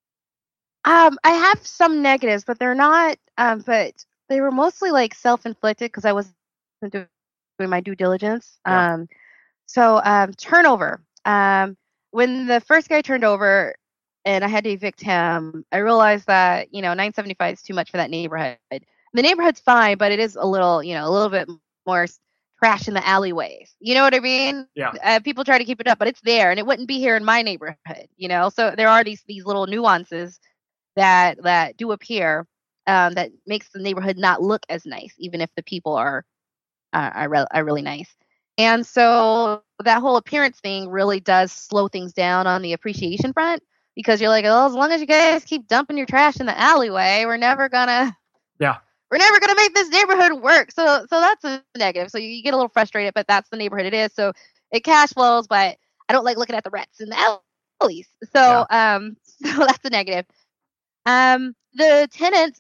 F: Um, I have some negatives, but they're not. Um, but they were mostly like self-inflicted because I wasn't do- doing my due diligence.
A: Yeah.
F: Um, so um, turnover. Um, when the first guy turned over and I had to evict him, I realized that, you know, nine seventy-five is too much for that neighborhood. The neighborhood's fine, but it is a little, you know, a little bit more s- trash in the alleyways. You know what I mean?
A: Yeah.
F: Uh, people try to keep it up, but it's there, and it wouldn't be here in my neighborhood. You know, so there are these these little nuances that that do appear, um, that makes the neighborhood not look as nice, even if the people are are, are, re- are really nice. And so that whole appearance thing really does slow things down on the appreciation front, because you're like, oh, as long as you guys keep dumping your trash in the alleyway, we're never gonna
A: Yeah.
F: we're never gonna make this neighborhood work. So so that's a negative. So you, you get a little frustrated, but that's the neighborhood it is. So it cash flows, but I don't like looking at the rats in the alleys. So um so that's a negative. Um, the tenants,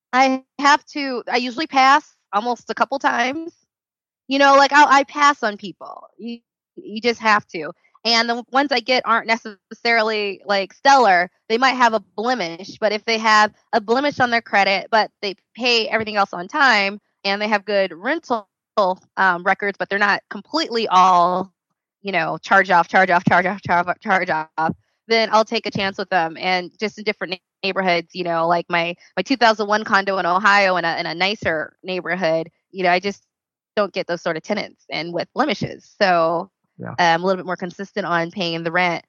F: I have to, I usually pass almost a couple times. You know, like I'll, I pass on people. You, you just have to. And the ones I get aren't necessarily like stellar. They might have a blemish, but if they have a blemish on their credit, but they pay everything else on time and they have good rental um, records, but they're not completely all, you know, charge off, charge off, charge off, charge off, charge off, then I'll take a chance with them. And just in different neighborhoods, you know, like my, my two thousand one condo in Ohio in a, in a nicer neighborhood, you know, I just don't get those sort of tenants and with blemishes. So
A: Yeah.
F: um, I'm a little bit more consistent on paying the rent.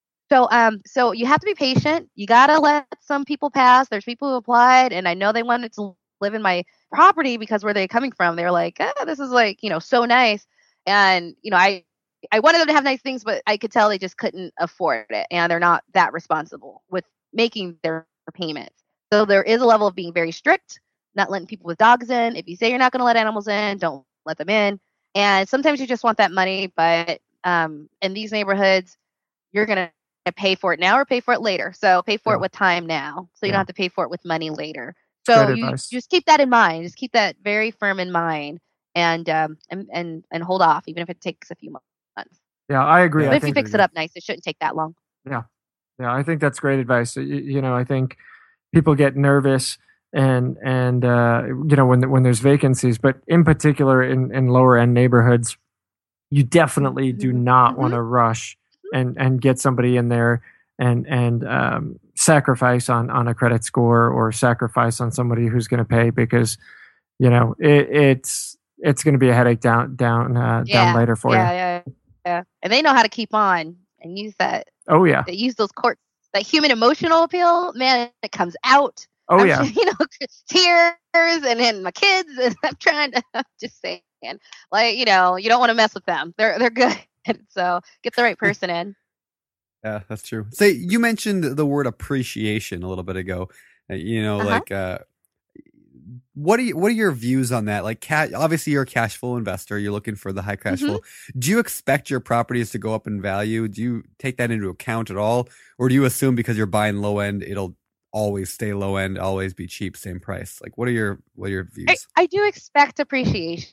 F: So um, so you have to be patient. You gotta let some people pass. There's people who applied, and I know they wanted to live in my property because where they're coming from, they're like, ah, this is like, you know, so nice. And you know, I I wanted them to have nice things, but I could tell they just couldn't afford it, and they're not that responsible with making their payments. So there is a level of being very strict, not letting people with dogs in. If you say you're not going to let animals in, don't let them in. And sometimes you just want that money, but um, in these neighborhoods, you're going to pay for it now or pay for it later. So pay for
A: Yeah.
F: it with time now, so you
A: Yeah.
F: don't have to pay for it with money later.
A: It's
F: So
A: great
F: you
A: advice.
F: just keep that in mind. Just keep that very firm in mind, and um, and and and hold off, even if it takes a few months.
A: Yeah, I agree.
C: Yeah,
A: I
F: But if you
A: think
F: fix it up nice, it shouldn't take that long.
A: Yeah, yeah, I think that's great advice. You, you know, I think people get nervous and and uh, you know when when there's vacancies, but in particular in in lower end neighborhoods, you definitely do
F: Mhm.
A: not
F: Mhm.
A: want to rush and and get somebody in there and and um, sacrifice on on a credit score or sacrifice on somebody who's going to pay, because you know it, it's it's going to be a headache down down uh, down
F: Yeah,
A: later for
F: yeah,
A: you.
F: yeah, yeah. And they know how to keep on and use that.
A: Oh yeah,
F: They use those court, that human emotional appeal. Man, it comes out.
A: oh
F: I'm
A: yeah.
F: sure, you know, tears and then my kids, and I'm trying to I'm just saying, like, you know, you don't want to mess with them. They're they're good. So get the right person in.
C: Yeah, that's true. Say, you mentioned the word appreciation a little bit ago. Uh, you know,
F: Uh-huh.
C: like uh, what are you, what are your views on that? Like, cat, obviously you're a cash flow investor. You're looking for the high cash
F: Mm-hmm.
C: flow. Do you expect your properties to go up in value? Do you take that into account at all? Or do you assume because you're buying low end, it'll always stay low end, always be cheap, same price? Like, what are your, what are your views?
F: I, I do expect appreciation.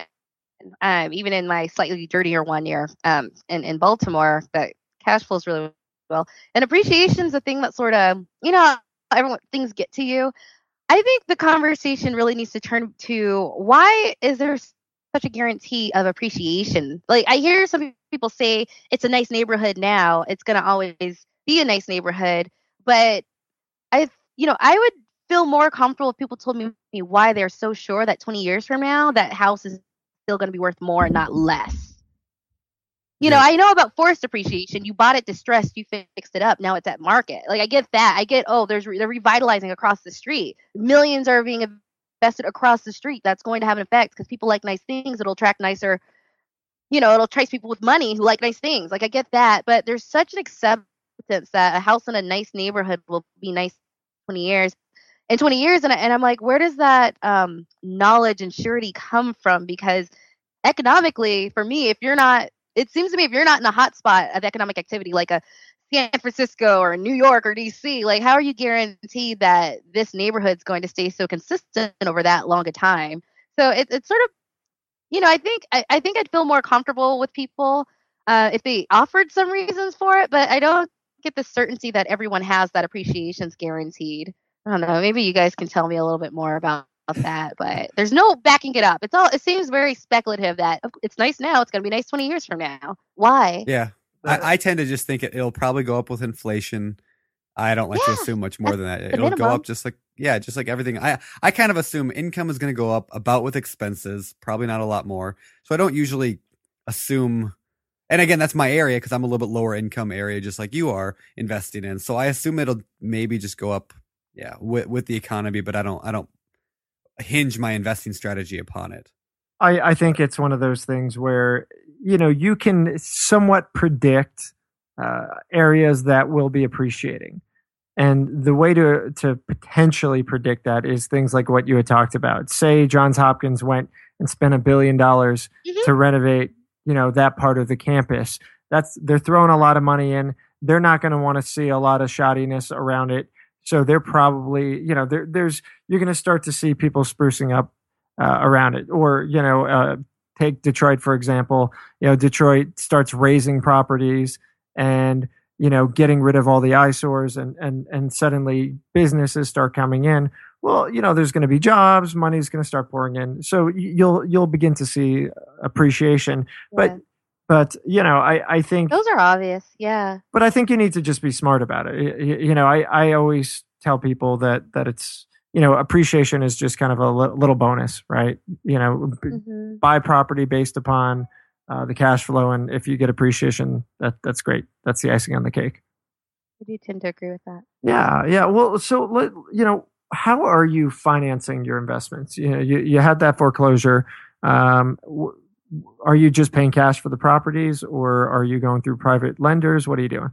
F: Um, even in my slightly dirtier one year um, in, in Baltimore, that cash flows really well. And appreciation is a thing that sort of, you know, everyone things get to you. I think the conversation really needs to turn to why is there such a guarantee of appreciation? Like I hear some people say it's a nice neighborhood now, it's going to always be a nice neighborhood, but I, you know, I would feel more comfortable if people told me why they're so sure that twenty years from now that house is still going to be worth more and not less. You know,
C: Yeah.
F: I know about forced appreciation. You bought it distressed, you fixed it up. Now it's at market. Like I get that. I get, oh, there's re- they're revitalizing across the street. Millions are being invested across the street. That's going to have an effect because people like nice things. It'll attract nicer, you know, it'll attract people with money who like nice things. Like I get that. But there's such an acceptance that a house in a nice neighborhood will be nice twenty years. In twenty years, and, I, and I'm like, where does that um, knowledge and surety come from? Because economically, for me, if you're not, it seems to me if you're not in a hot spot of economic activity like a San Francisco or New York or D C, like how are you guaranteed that this neighborhood's going to stay so consistent over that long a time? So it, it's sort of, you know, I think I, I think I'd feel more comfortable with people uh, if they offered some reasons for it, but I don't get the certainty that everyone has that appreciation's guaranteed. I don't know. Maybe you guys can tell me a little bit more about that, but there's no backing it up. It's all. It seems very speculative that oh, it's nice now. It's going to be nice twenty years from now. Why?
C: Yeah. I, I tend to just think it, it'll probably go up with inflation. I don't like
F: Yeah,
C: to assume much more than that.
F: the
C: It'll go
F: minimum.
C: up just like, yeah, just like everything. I, I kind of assume income is going to go up about with expenses, probably not a lot more. So I don't usually assume, and again, that's my area because I'm a little bit lower income area, just like you are investing in. So I assume it'll maybe just go up, yeah, with, with the economy, but I don't, I don't hinge my investing strategy upon it.
A: I, I think it's one of those things where, you know, you can somewhat predict uh, areas that will be appreciating. And the way to to potentially predict that is things like what you had talked about. Say Johns Hopkins went and spent a billion dollars
F: Mhm.
A: to renovate, you know, that part of the campus. That's they're throwing a lot of money in. They're not going to want to see a lot of shoddiness around it. So they're probably, you know, there, there's you're going to start to see people sprucing up uh, around it. Or, you know, uh, take Detroit for example. You know, Detroit starts raising properties and you know, getting rid of all the eyesores and, and, and suddenly businesses start coming in. Well, you know, there's going to be jobs, money's going to start pouring in. So you'll, you'll begin to see appreciation, but,
F: Yeah.
A: but, you know, I, I think,
F: Those are obvious. Yeah.
A: but I think you need to just be smart about it. You, you know, I, I always tell people that, that it's, you know, appreciation is just kind of a li- little bonus, right? You know, b-
F: Mm-hmm.
A: buy property based upon Uh, the cash flow, and if you get appreciation, that that's great. That's the icing on the cake.
F: I do tend to agree with that.
A: Yeah, yeah. Well, so let, you know, how are you financing your investments? You know, you, you had that foreclosure. Um, w- are you just paying cash for the properties, or are you going through private lenders? What are you doing?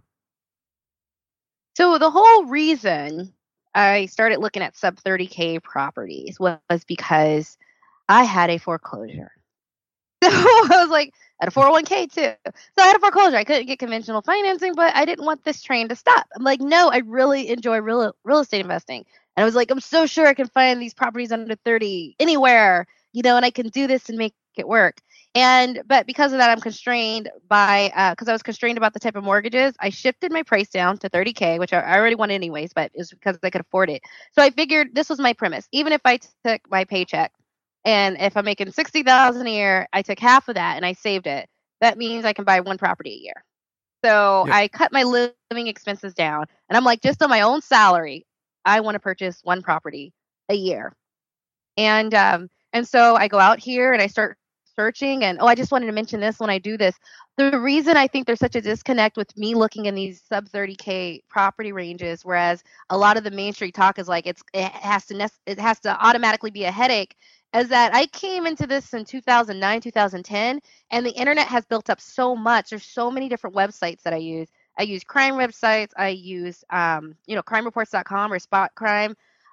F: So the whole reason I started looking at sub thirty K properties was because I had a foreclosure. So I was like, I had a four oh one K too. So I had a foreclosure. I couldn't get conventional financing, but I didn't want this train to stop. I'm like, no, I really enjoy real real estate investing. And I was like, I'm so sure I can find these properties under thirty anywhere, you know, and I can do this and make it work. And but because of that, I'm constrained by because I was constrained about the type of mortgages. I shifted my price down to thirty K, which I, I already wanted anyways, but it's because I could afford it. So I figured this was my premise. Even if I took my paycheck, and if I'm making sixty thousand a year, I took half of that and I saved it. That means I can buy one property a year. So
C: Yeah.
F: I cut my living expenses down, and I'm like, just on my own salary, I want to purchase one property a year. And um, and so I go out here and I start searching. And oh, I just wanted to mention this when I do this. The reason I think there's such a disconnect with me looking in these sub thirty K property ranges, whereas a lot of the Main Street talk is like it's it has to nec- it has to automatically be a headache, is that I came into this in two thousand nine, two thousand ten, and the internet has built up so much. There's so many different websites that I use. I use crime websites. I use, um, you know, crime reports dot com or Spot Crime.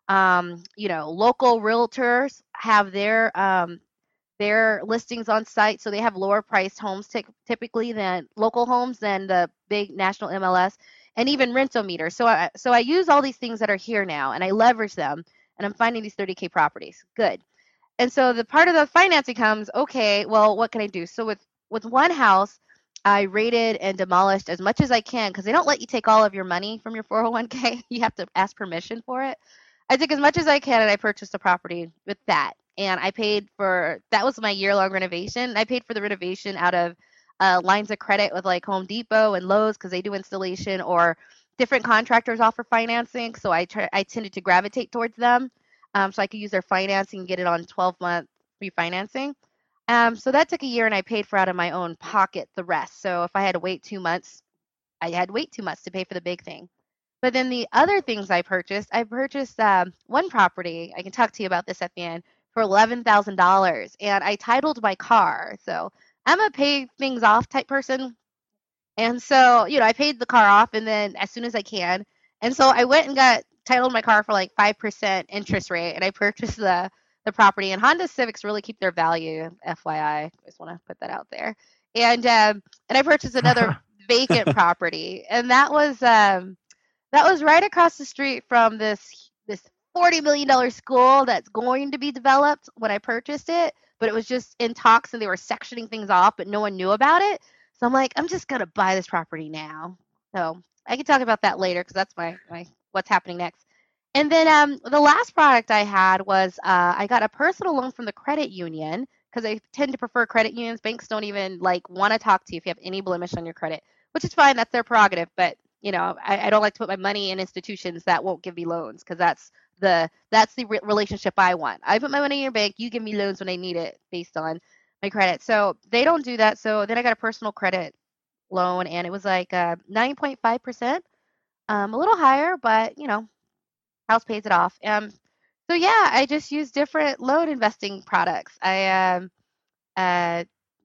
F: Um, you know, local realtors have their um, their listings on site, so they have lower priced homes ty- typically than local homes than the big national M L S, and even rental meters. So I so I use all these things that are here now, and I leverage them, and I'm finding these thirty K properties. Good. And so the part of the financing comes, okay, well, what can I do? So with with one house, I rated and demolished as much as I can because they don't let you take all of your money from your four oh one k. You have to ask permission for it. I took as much as I can and I purchased a property with that. And I paid for that was my year long renovation. I paid for the renovation out of uh, lines of credit with like Home Depot and Lowe's because they do installation, or different contractors offer financing. So I try, I tended to gravitate towards them, um, so I could use their financing and get it on twelve month refinancing. Um, so that took a year, and I paid for out of my own pocket the rest. So if I had to wait two months, I had to wait two months to pay for the big thing. But then the other things I purchased, I purchased um, one property. I can talk to you about this at the end for eleven thousand dollars, and I titled my car. So I'm a pay things off type person, and so you know I paid the car off, and then as soon as I can, and so I went and got titled my car for like five percent interest rate, and I purchased the the property. And Honda Civics really keep their value, F Y I. I just want to put that out there. And um, and I purchased another vacant property, and that was um, that was right across the street from this this forty million dollars school that's going to be developed when I purchased it, but it was just in talks and they were sectioning things off, but no one knew about it. So I'm like, I'm just gonna buy this property now. So I can talk about that later because that's my, my what's happening next. And then um, the last product I had was uh, I got a personal loan from the credit union because I tend to prefer credit unions. Banks don't even like want to talk to you if you have any blemish on your credit, which is fine. That's their prerogative. But you know, I, I don't like to put my money in institutions that won't give me loans because that's the that's the re- relationship I want. I put my money in your bank. You give me loans when I need it based on my credit. So they don't do that. So then I got a personal credit loan, and it was like uh, nine point five percent, um, a little higher, but you know, house pays it off. Um, so yeah, I just use different loan investing products. I um, uh,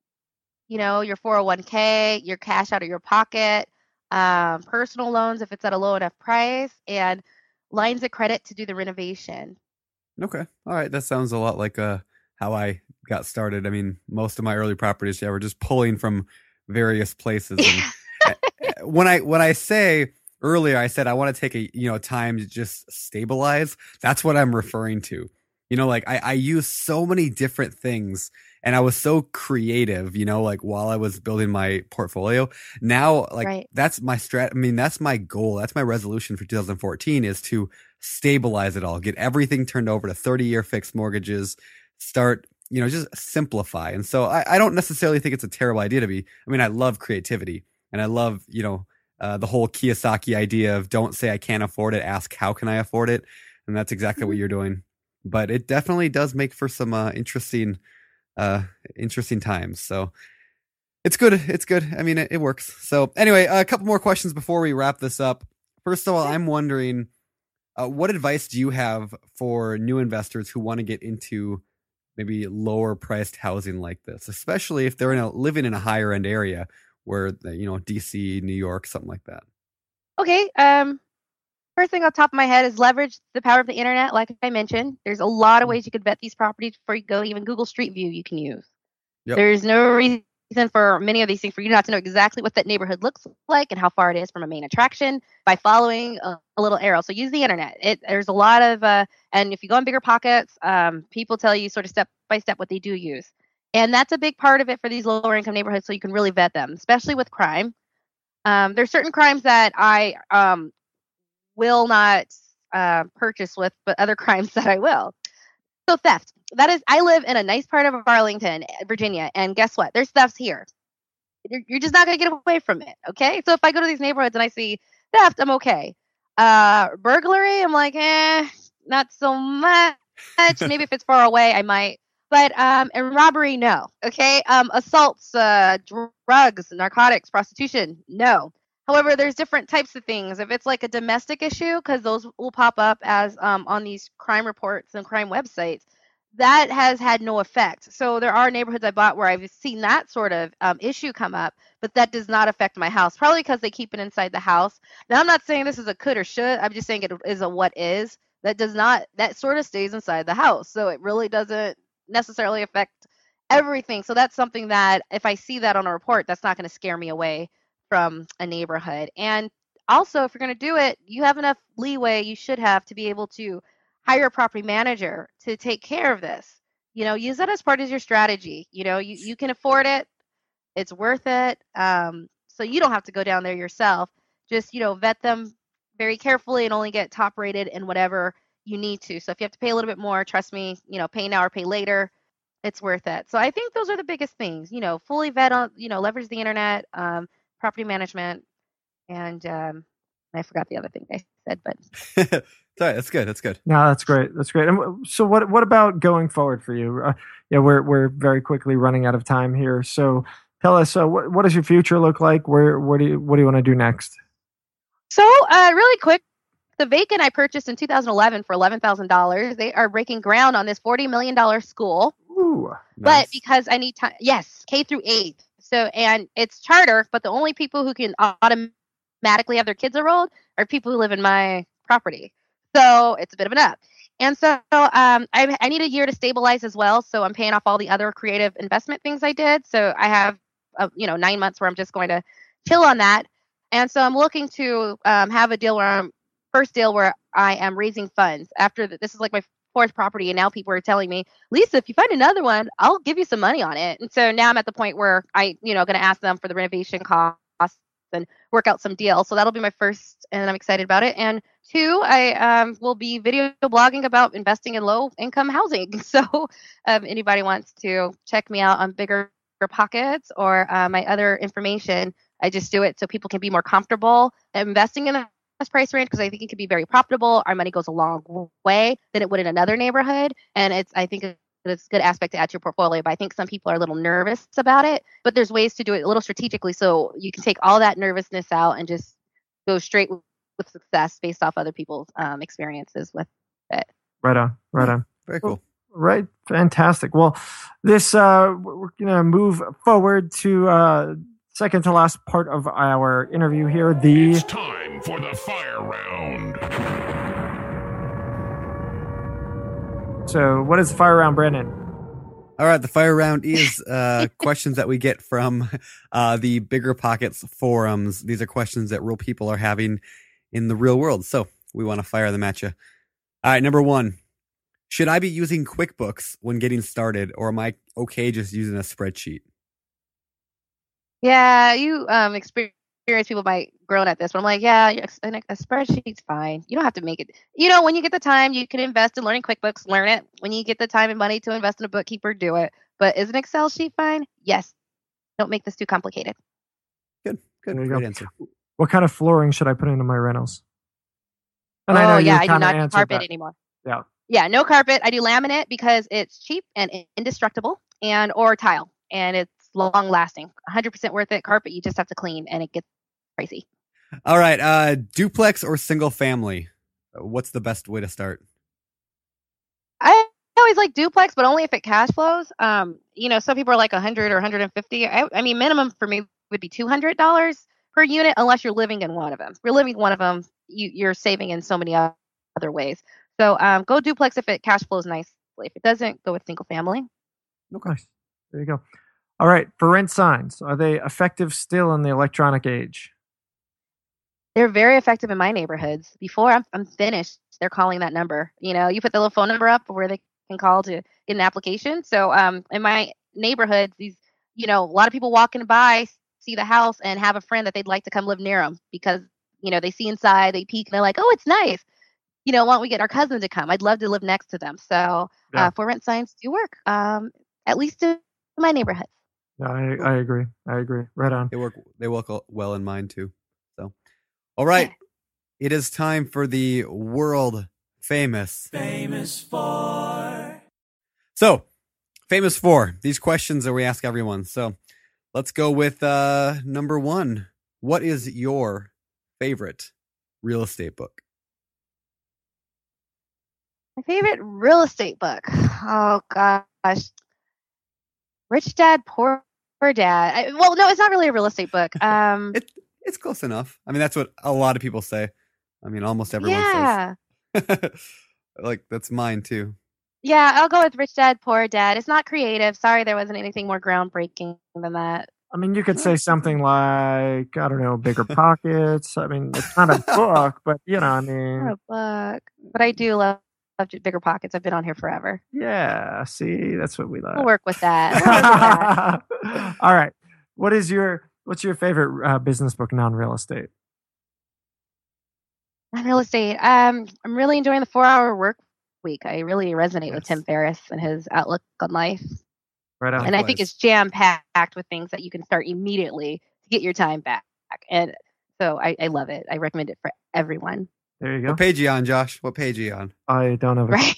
F: you know, your four oh one k, your cash out of your pocket, um, personal loans if it's at a low enough price, and lines of credit to do the renovation.
C: Okay. All right. That sounds a lot like uh, how I got started. I mean, most of my early properties, yeah, were just pulling from various places. And when I when I say earlier, I said I want to take a you know time to just stabilize. That's what I'm referring to. You know, like I, I use so many different things, and I was so creative, you know, like while I was building my portfolio. Now, like
F: Right.
C: that's my strat. I mean, that's my goal. That's my resolution for two thousand fourteen is to stabilize it all, get everything turned over to thirty year fixed mortgages, start, you know, just simplify. And so I, I don't necessarily think it's a terrible idea to be. I mean, I love creativity, and I love, you know, uh, the whole Kiyosaki idea of don't say I can't afford it, ask how can I afford it. And that's exactly
F: Mm-hmm.
C: what you're doing. But it definitely does make for some uh, interesting, uh, interesting times. So it's good. It's good. I mean, it, it works. So anyway, a couple more questions before we wrap this up. First of all, I'm wondering, uh, what advice do you have for new investors who want to get into maybe lower priced housing like this, especially if they're in a, living in a higher end area where, you know, D C, New York, something like that?
F: Okay. Um, first thing off the top of my head is leverage the power of the internet. Like I mentioned, there's a lot of ways you could vet these properties before you go. Even Google Street View you can use.
C: Yep.
F: There's no reason for many of these things for you not to know exactly what that neighborhood looks like and how far it is from a main attraction by following a, a little arrow. So use the internet. It there's a lot of uh, and if you go on Bigger Pockets, um, people tell you sort of step by step what they do use, and that's a big part of it for these lower income neighborhoods. So you can really vet them, especially with crime. Um, there's certain crimes that I um, will not uh, purchase with, but other crimes that I will. So theft. That is, I live in a nice part of Arlington, Virginia, and guess what? There's thefts here. You're, you're just not going to get away from it, okay? So if I go to these neighborhoods and I see theft, I'm okay. Uh, burglary, I'm like, eh, not so much. Maybe if it's far away, I might. But um, and robbery, no, okay? Um, assaults, uh, drugs, narcotics, prostitution, no. However, there's different types of things. If it's like a domestic issue, because those will pop up as um, on these crime reports and crime websites, that has had no effect. So there are neighborhoods I bought where I've seen that sort of um, issue come up, but that does not affect my house, probably because they keep it inside the house. Now, I'm not saying this is a could or should. I'm just saying it is a what is. That does not, that sort of stays inside the house. So it really doesn't necessarily affect everything. So that's something that if I see that on a report, that's not going to scare me away from a neighborhood. And also, if you're going to do it, you have enough leeway, you should have, to be able to hire a property manager to take care of this. You know, use that as part of your strategy. You know, you, you can afford it. It's worth it. Um, so you don't have to go down there yourself. Just, you know, vet them very carefully and only get top rated in whatever you need to. So if you have to pay a little bit more, trust me, you know, pay now or pay later, it's worth it. So I think those are the biggest things, you know, fully vet on, you know, leverage the internet, um, property management, and um, I forgot the other thing I said, but.
C: Sorry, that's good. That's good.
A: No, that's great. That's great. And so what, what about going forward for you? Uh, yeah, we're, we're very quickly running out of time here. So tell us, uh, what, what does your future look like? Where, what do you, what do you want to do next?
F: So uh, really quick, the vacant I purchased in two thousand eleven for eleven thousand dollars. They are breaking ground on this forty million dollars school.
A: Ooh,
F: but
C: nice.
F: Because I need time, yes, K through eighth. So, and it's charter, but the only people who can automatically have their kids enrolled are people who live in my property. So it's a bit of an up. And so um, I, I need a year to stabilize as well. So I'm paying off all the other creative investment things I did. So I have, uh, you know, nine months where I'm just going to chill on that. And so I'm looking to um, have a deal where I'm first deal where I am raising funds after the, this is like my fourth property. And now people are telling me, Lisa, if you find another one, I'll give you some money on it. And so now I'm at the point where I, you know, going to ask them for the renovation costs and work out some deals. So that'll be my first, and I'm excited about it. And two, I um, will be video blogging about investing in low income housing. So um, anybody wants to check me out on Bigger Pockets or uh, my other information, I just do it so people can be more comfortable investing in the price range, because I think it can be very profitable. Our money goes a long way than it would in another neighborhood. And it's, I think it's a good aspect to add to your portfolio, but I think some people are a little nervous about it, but there's ways to do it a little strategically. So you can take all that nervousness out and just go straight with, with success based off other people's um, experiences with it.
A: Right on. Right on.
C: Very cool.
A: Right. Fantastic. Well, this, uh, we're going to move forward to, uh, second to last part of our interview here. The
G: It's time for the fire round.
A: So what is the fire round, Brandon?
C: All right, the fire round is uh, questions that we get from uh, the Bigger Pockets forums. These are questions that real people are having in the real world, so we want to fire them at you. All right, number one, should I be using QuickBooks when getting started, or am I okay just using a spreadsheet?
F: Yeah, you um experienced people might groan at this, but I'm like, yeah, a, a spreadsheet's fine. You don't have to make it. You know, when you get the time, you can invest in learning QuickBooks, learn it. When you get the time and money to invest in a bookkeeper, do it. But is an Excel sheet fine? Yes. Don't make this too complicated.
C: Good, good,
A: There you
C: great
A: go.
C: answer.
A: What kind of flooring should I put into my rentals? And
F: oh,
A: I know you
F: yeah, I do
A: kinda
F: not do
A: answered
F: carpet
A: that.
F: anymore.
A: Yeah.
F: Yeah, no carpet. I do laminate because it's cheap and indestructible, and or tile, and it's long lasting. one hundred percent worth it. Carpet, you just have to clean, and it gets pricey.
C: All right, uh, duplex or single family? What's the best way to start?
F: I always like duplex, but only if it cash flows. Um, you know, some people are like one hundred or one hundred fifty. I, I mean, minimum for me would be two hundred dollars per unit, unless you're living in one of them. If you're living in one of them, you, you're saving in so many other ways. So um, go duplex if it cash flows nicely. If it doesn't, go with single family.
A: Okay. There you go. All right. For rent signs, are they effective still in the electronic age?
F: They're very effective in my neighborhoods. Before I'm, I'm finished, they're calling that number. You know, you put the little phone number up where they can call to get an application. So um, in my neighborhoods, these, you know, a lot of people walking by, see the house and have a friend that they'd like to come live near them because, you know, they see inside, they peek, and they're like, oh, it's nice. You know, why don't we get our cousin to come? I'd love to live next to them. So
A: Yeah.
F: uh, for rent signs do work, um, at least in my neighborhood.
A: Yeah, I, I agree. I agree. Right on.
C: They work. They work well in mine too. So, all right, it is time for the world famous.
G: Famous for.
C: So, famous for these questions that we ask everyone. So, let's go with uh, number one. What is your favorite real estate book?
F: My favorite real estate book. Oh gosh, Rich Dad Poor Poor Dad. I, well, no, it's not really a real estate book. Um,
C: It it's close enough. I mean, that's what a lot of people say. I mean, almost everyone
F: yeah.
C: says. Like that's mine too.
F: Yeah, I'll go with Rich Dad, Poor Dad. It's not creative. Sorry, there wasn't anything more groundbreaking than that.
A: I mean, you could say something like, I don't know, Bigger Pockets. I mean, it's not a book, but, you know, I mean.
F: Not a book. But I do love, love Bigger Pockets. I've been on here forever.
A: Yeah, see, that's what we love.
F: We'll work with that. We'll work with that.
A: All right. What is your, what's your favorite uh, business book, non-real estate?
F: Non-real estate. Um, I'm really enjoying the four-hour work week. I really resonate
C: Yes.
F: with Tim Ferriss and his outlook on life.
A: Right on.
F: And I think it's jam-packed with things that you can start immediately to get your time back. And so I, I love it. I recommend it for everyone.
A: There you go.
C: What page are you on, Josh? What page are you on?
A: I don't have a
F: Right?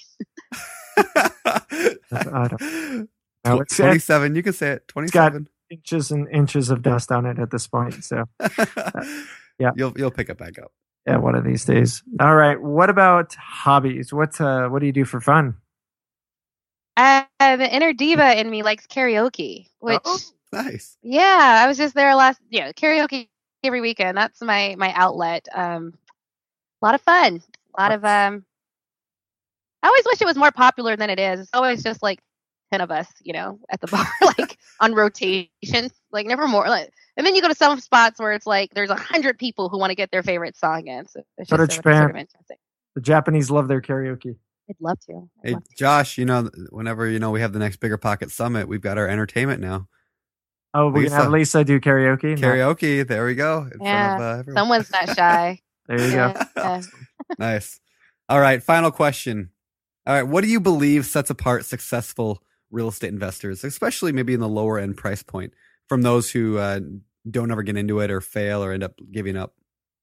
A: I don't. No, it's, it's
C: twenty-seven. You can say it. twenty-seven.
A: inches and inches of dust on it at this point. So, yeah.
C: You'll you'll pick it back up.
A: yeah, one of these days. All right. What about hobbies? What uh, what do you do for fun?
F: Uh, the inner diva in me likes karaoke, which,
A: Oh.
C: Nice.
F: yeah, I was just there last, you know, karaoke every weekend. That's my, my outlet. Um, a lot of fun. A lot of, um, I always wish it was more popular than it is. It's always just like ten of us, you know, at the bar, like on rotation, like never more. Like, and then you go to some spots where it's like there's a hundred people who want to get their favorite song in. So it's
A: Go
F: just
A: to
F: sort of,
A: Japan.
F: sort of interesting.
A: The Japanese love their karaoke.
F: I'd love to. I'd
C: Hey,
F: love to.
C: Josh, you know, whenever, you know, we have the next Bigger Pocket Summit, we've got our entertainment now.
A: Oh, we can have Lisa do karaoke.
C: Karaoke. There we go. In
F: Yeah,
C: front of, uh, everyone.
F: someone's not shy.
A: There you go.
F: Yeah.
C: Nice. All right. Final question. All right. What do you believe sets apart successful real estate investors, especially maybe in the lower end price point, from those who uh, don't ever get into it or fail or end up giving up?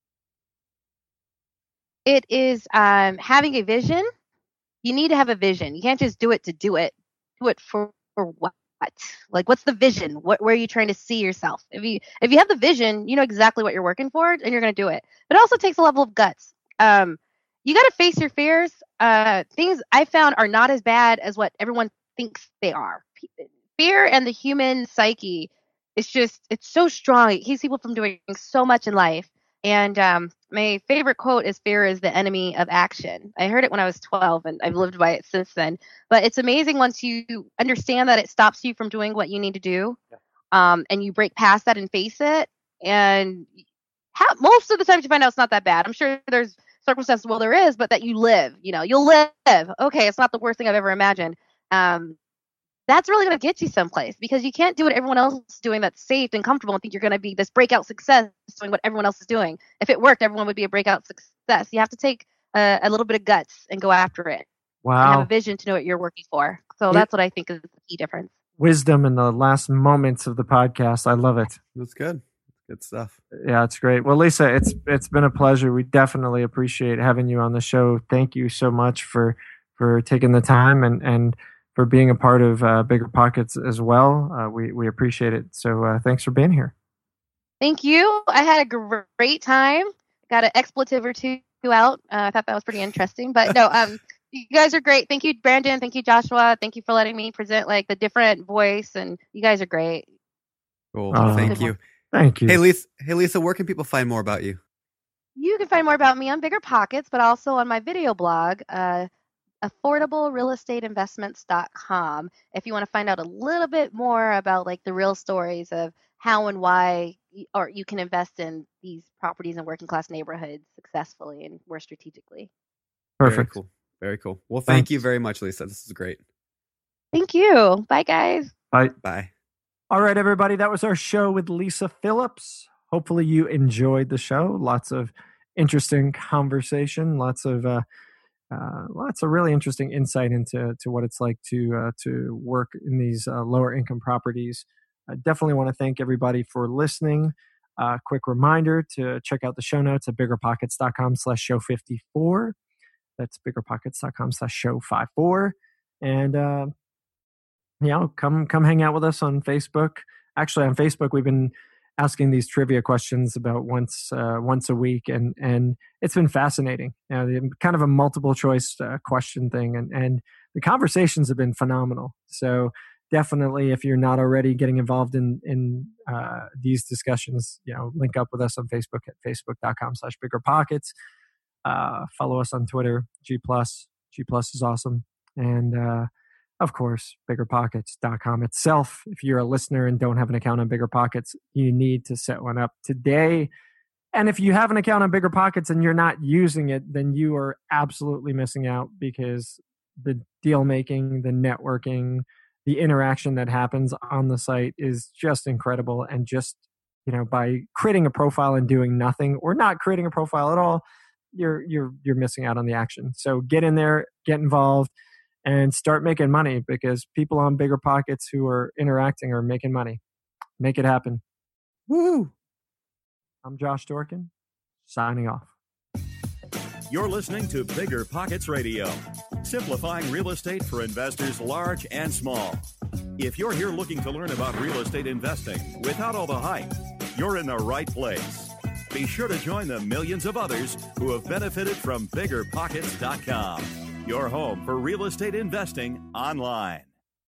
F: It is um, having a vision. You need to have a vision. You can't just do it to do it. Do it for, for what? Like, what's the vision? What, where are you trying to see yourself? If you if you have the vision, you know exactly what you're working for, and you're going to do it. But it also takes a level of guts. Um, you got to face your fears. Uh, things I found are not as bad as what everyone thinks they are. P- Fear and the human psyche is just, it's so strong. It keeps people from doing so much in life. And um, my favorite quote is, fear is the enemy of action. I heard it when I was twelve, and I've lived by it since then. But it's amazing once you understand that it stops you from doing what you need to do, um, and you break past that and face it. And ha- most of the times you find out it's not that bad. I'm sure there's circumstances, well, there is, but that you live. You know, you'll live. Okay, it's not the worst thing I've ever imagined. Um, that's really going to get you someplace, because you can't do what everyone else is doing that's safe and comfortable and think you're going to be this breakout success doing what everyone else is doing. If it worked, everyone would be a breakout success. You have to take a, a little bit of guts and go after it. And have
A: Wow.
F: a vision to know what you're working for. So
A: Wi-
F: that's what I think is the key difference.
A: Wisdom in the last moments of the podcast. I love it.
C: That's good. Good stuff.
A: Yeah, it's great. Well, Lisa, it's it's been a pleasure. We definitely appreciate having you on the show. Thank you so much for for taking the time and and for being a part of uh, Bigger Pockets as well. Uh, we we appreciate it. So uh, thanks for being here.
F: Thank you. I had a gr- great time. Got an expletive or two out. Uh, I thought that was pretty interesting. But no, um, you guys are great. Thank you, Brandon. Thank you, Joshua. Thank you for letting me present like the different voice. And you guys are great.
C: Cool.
A: Oh.
C: Thank
F: Good
C: you.
F: one.
A: Thank you.
C: Hey, Lisa. Hey, Lisa. Where can people find more about you?
F: You can find more about me on Bigger Pockets, but also on my video blog, uh, affordable real estate investments dot com. If you want to find out a little bit more about like the real stories of how and why y- or you can invest in these properties in working class neighborhoods successfully and more strategically.
C: Very
A: Perfect.
C: cool. Very cool. Well, thank
A: Thanks.
C: you very much, Lisa. This is great.
F: Thank you. Bye, guys.
A: Bye.
C: Bye.
A: All right, everybody. That was our show with Lisa Phillips. Hopefully, you enjoyed the show. Lots of interesting conversation. Lots of uh, uh, lots of really interesting insight into to what it's like to uh, to work in these uh, lower income properties. I definitely want to thank everybody for listening. Uh, quick reminder to check out the show notes at biggerpockets dot com slash show fifty-four. That's biggerpockets dot com slash show fifty-four. And uh, you know, come come hang out with us on Facebook. Actually, on Facebook, we've been asking these trivia questions about once uh, once a week, and and it's been fascinating. You know, the- kind of a multiple choice uh, question thing, and and the conversations have been phenomenal. So definitely, if you're not already getting involved in in uh, these discussions, you know, link up with us on Facebook at facebook dot com slash bigger pockets. Uh, follow us on Twitter, G plus G Plus is awesome. And, uh, of course, bigger pockets dot com itself. If you're a listener and don't have an account on BiggerPockets, you need to set one up today. And if you have an account on BiggerPockets and you're not using it, then you are absolutely missing out, because the deal making, the networking, the interaction that happens on the site is just incredible. And just, you know, by creating a profile and doing nothing, or not creating a profile at all, you're you're you're missing out on the action. So get in there, get involved, and start making money, because people on BiggerPockets who are interacting are making money. Make it happen.
C: Woo!
A: I'm Josh Dorkin, signing off.
B: You're listening to Bigger Pockets Radio, simplifying real estate for investors large and small. If you're here looking to learn about real estate investing without all the hype, you're in the right place. Be sure to join the millions of others who have benefited from Bigger Pockets dot com, your home for real estate investing online.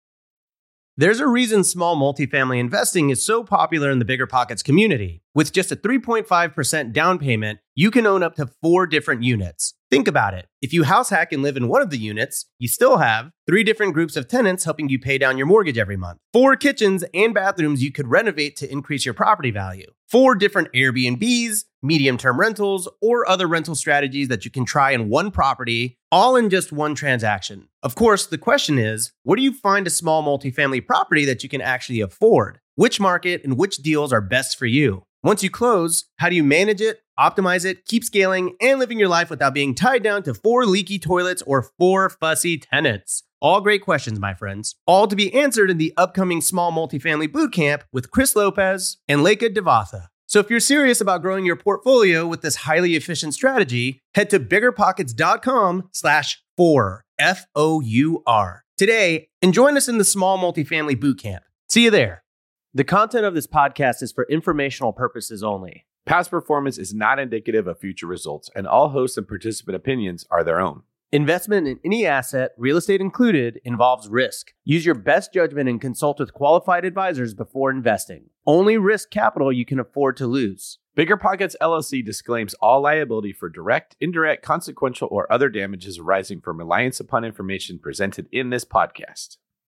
D: There's a reason small multifamily investing is so popular in the BiggerPockets community. With just a three point five percent down payment, you can own up to four different units. Think about it. If you house hack and live in one of the units, you still have three different groups of tenants helping you pay down your mortgage every month, four kitchens and bathrooms you could renovate to increase your property value, four different Airbnbs, medium-term rentals, or other rental strategies that you can try in one property, all in just one transaction. Of course, the question is, where do you find a small multifamily property that you can actually afford? Which market and which deals are best for you? Once you close, how do you manage it, optimize it, keep scaling, and living your life without being tied down to four leaky toilets or four fussy tenants? All great questions, my friends. All to be answered in the upcoming Small Multifamily Bootcamp with Chris Lopez and Leica Devatha. So if you're serious about growing your portfolio with this highly efficient strategy, head to BiggerPockets.com slash four, F O U R, today and join us in the Small Multifamily Bootcamp. See you there. The content of this podcast is for informational purposes only.
H: Past performance is not indicative of future results, and all host and participant opinions are their own.
D: Investment in any asset, real estate included, involves risk. Use your best judgment and consult with qualified advisors before investing. Only risk capital you can afford to lose.
H: BiggerPockets L L C disclaims all liability for direct, indirect, consequential, or other damages arising from reliance upon information presented in this podcast.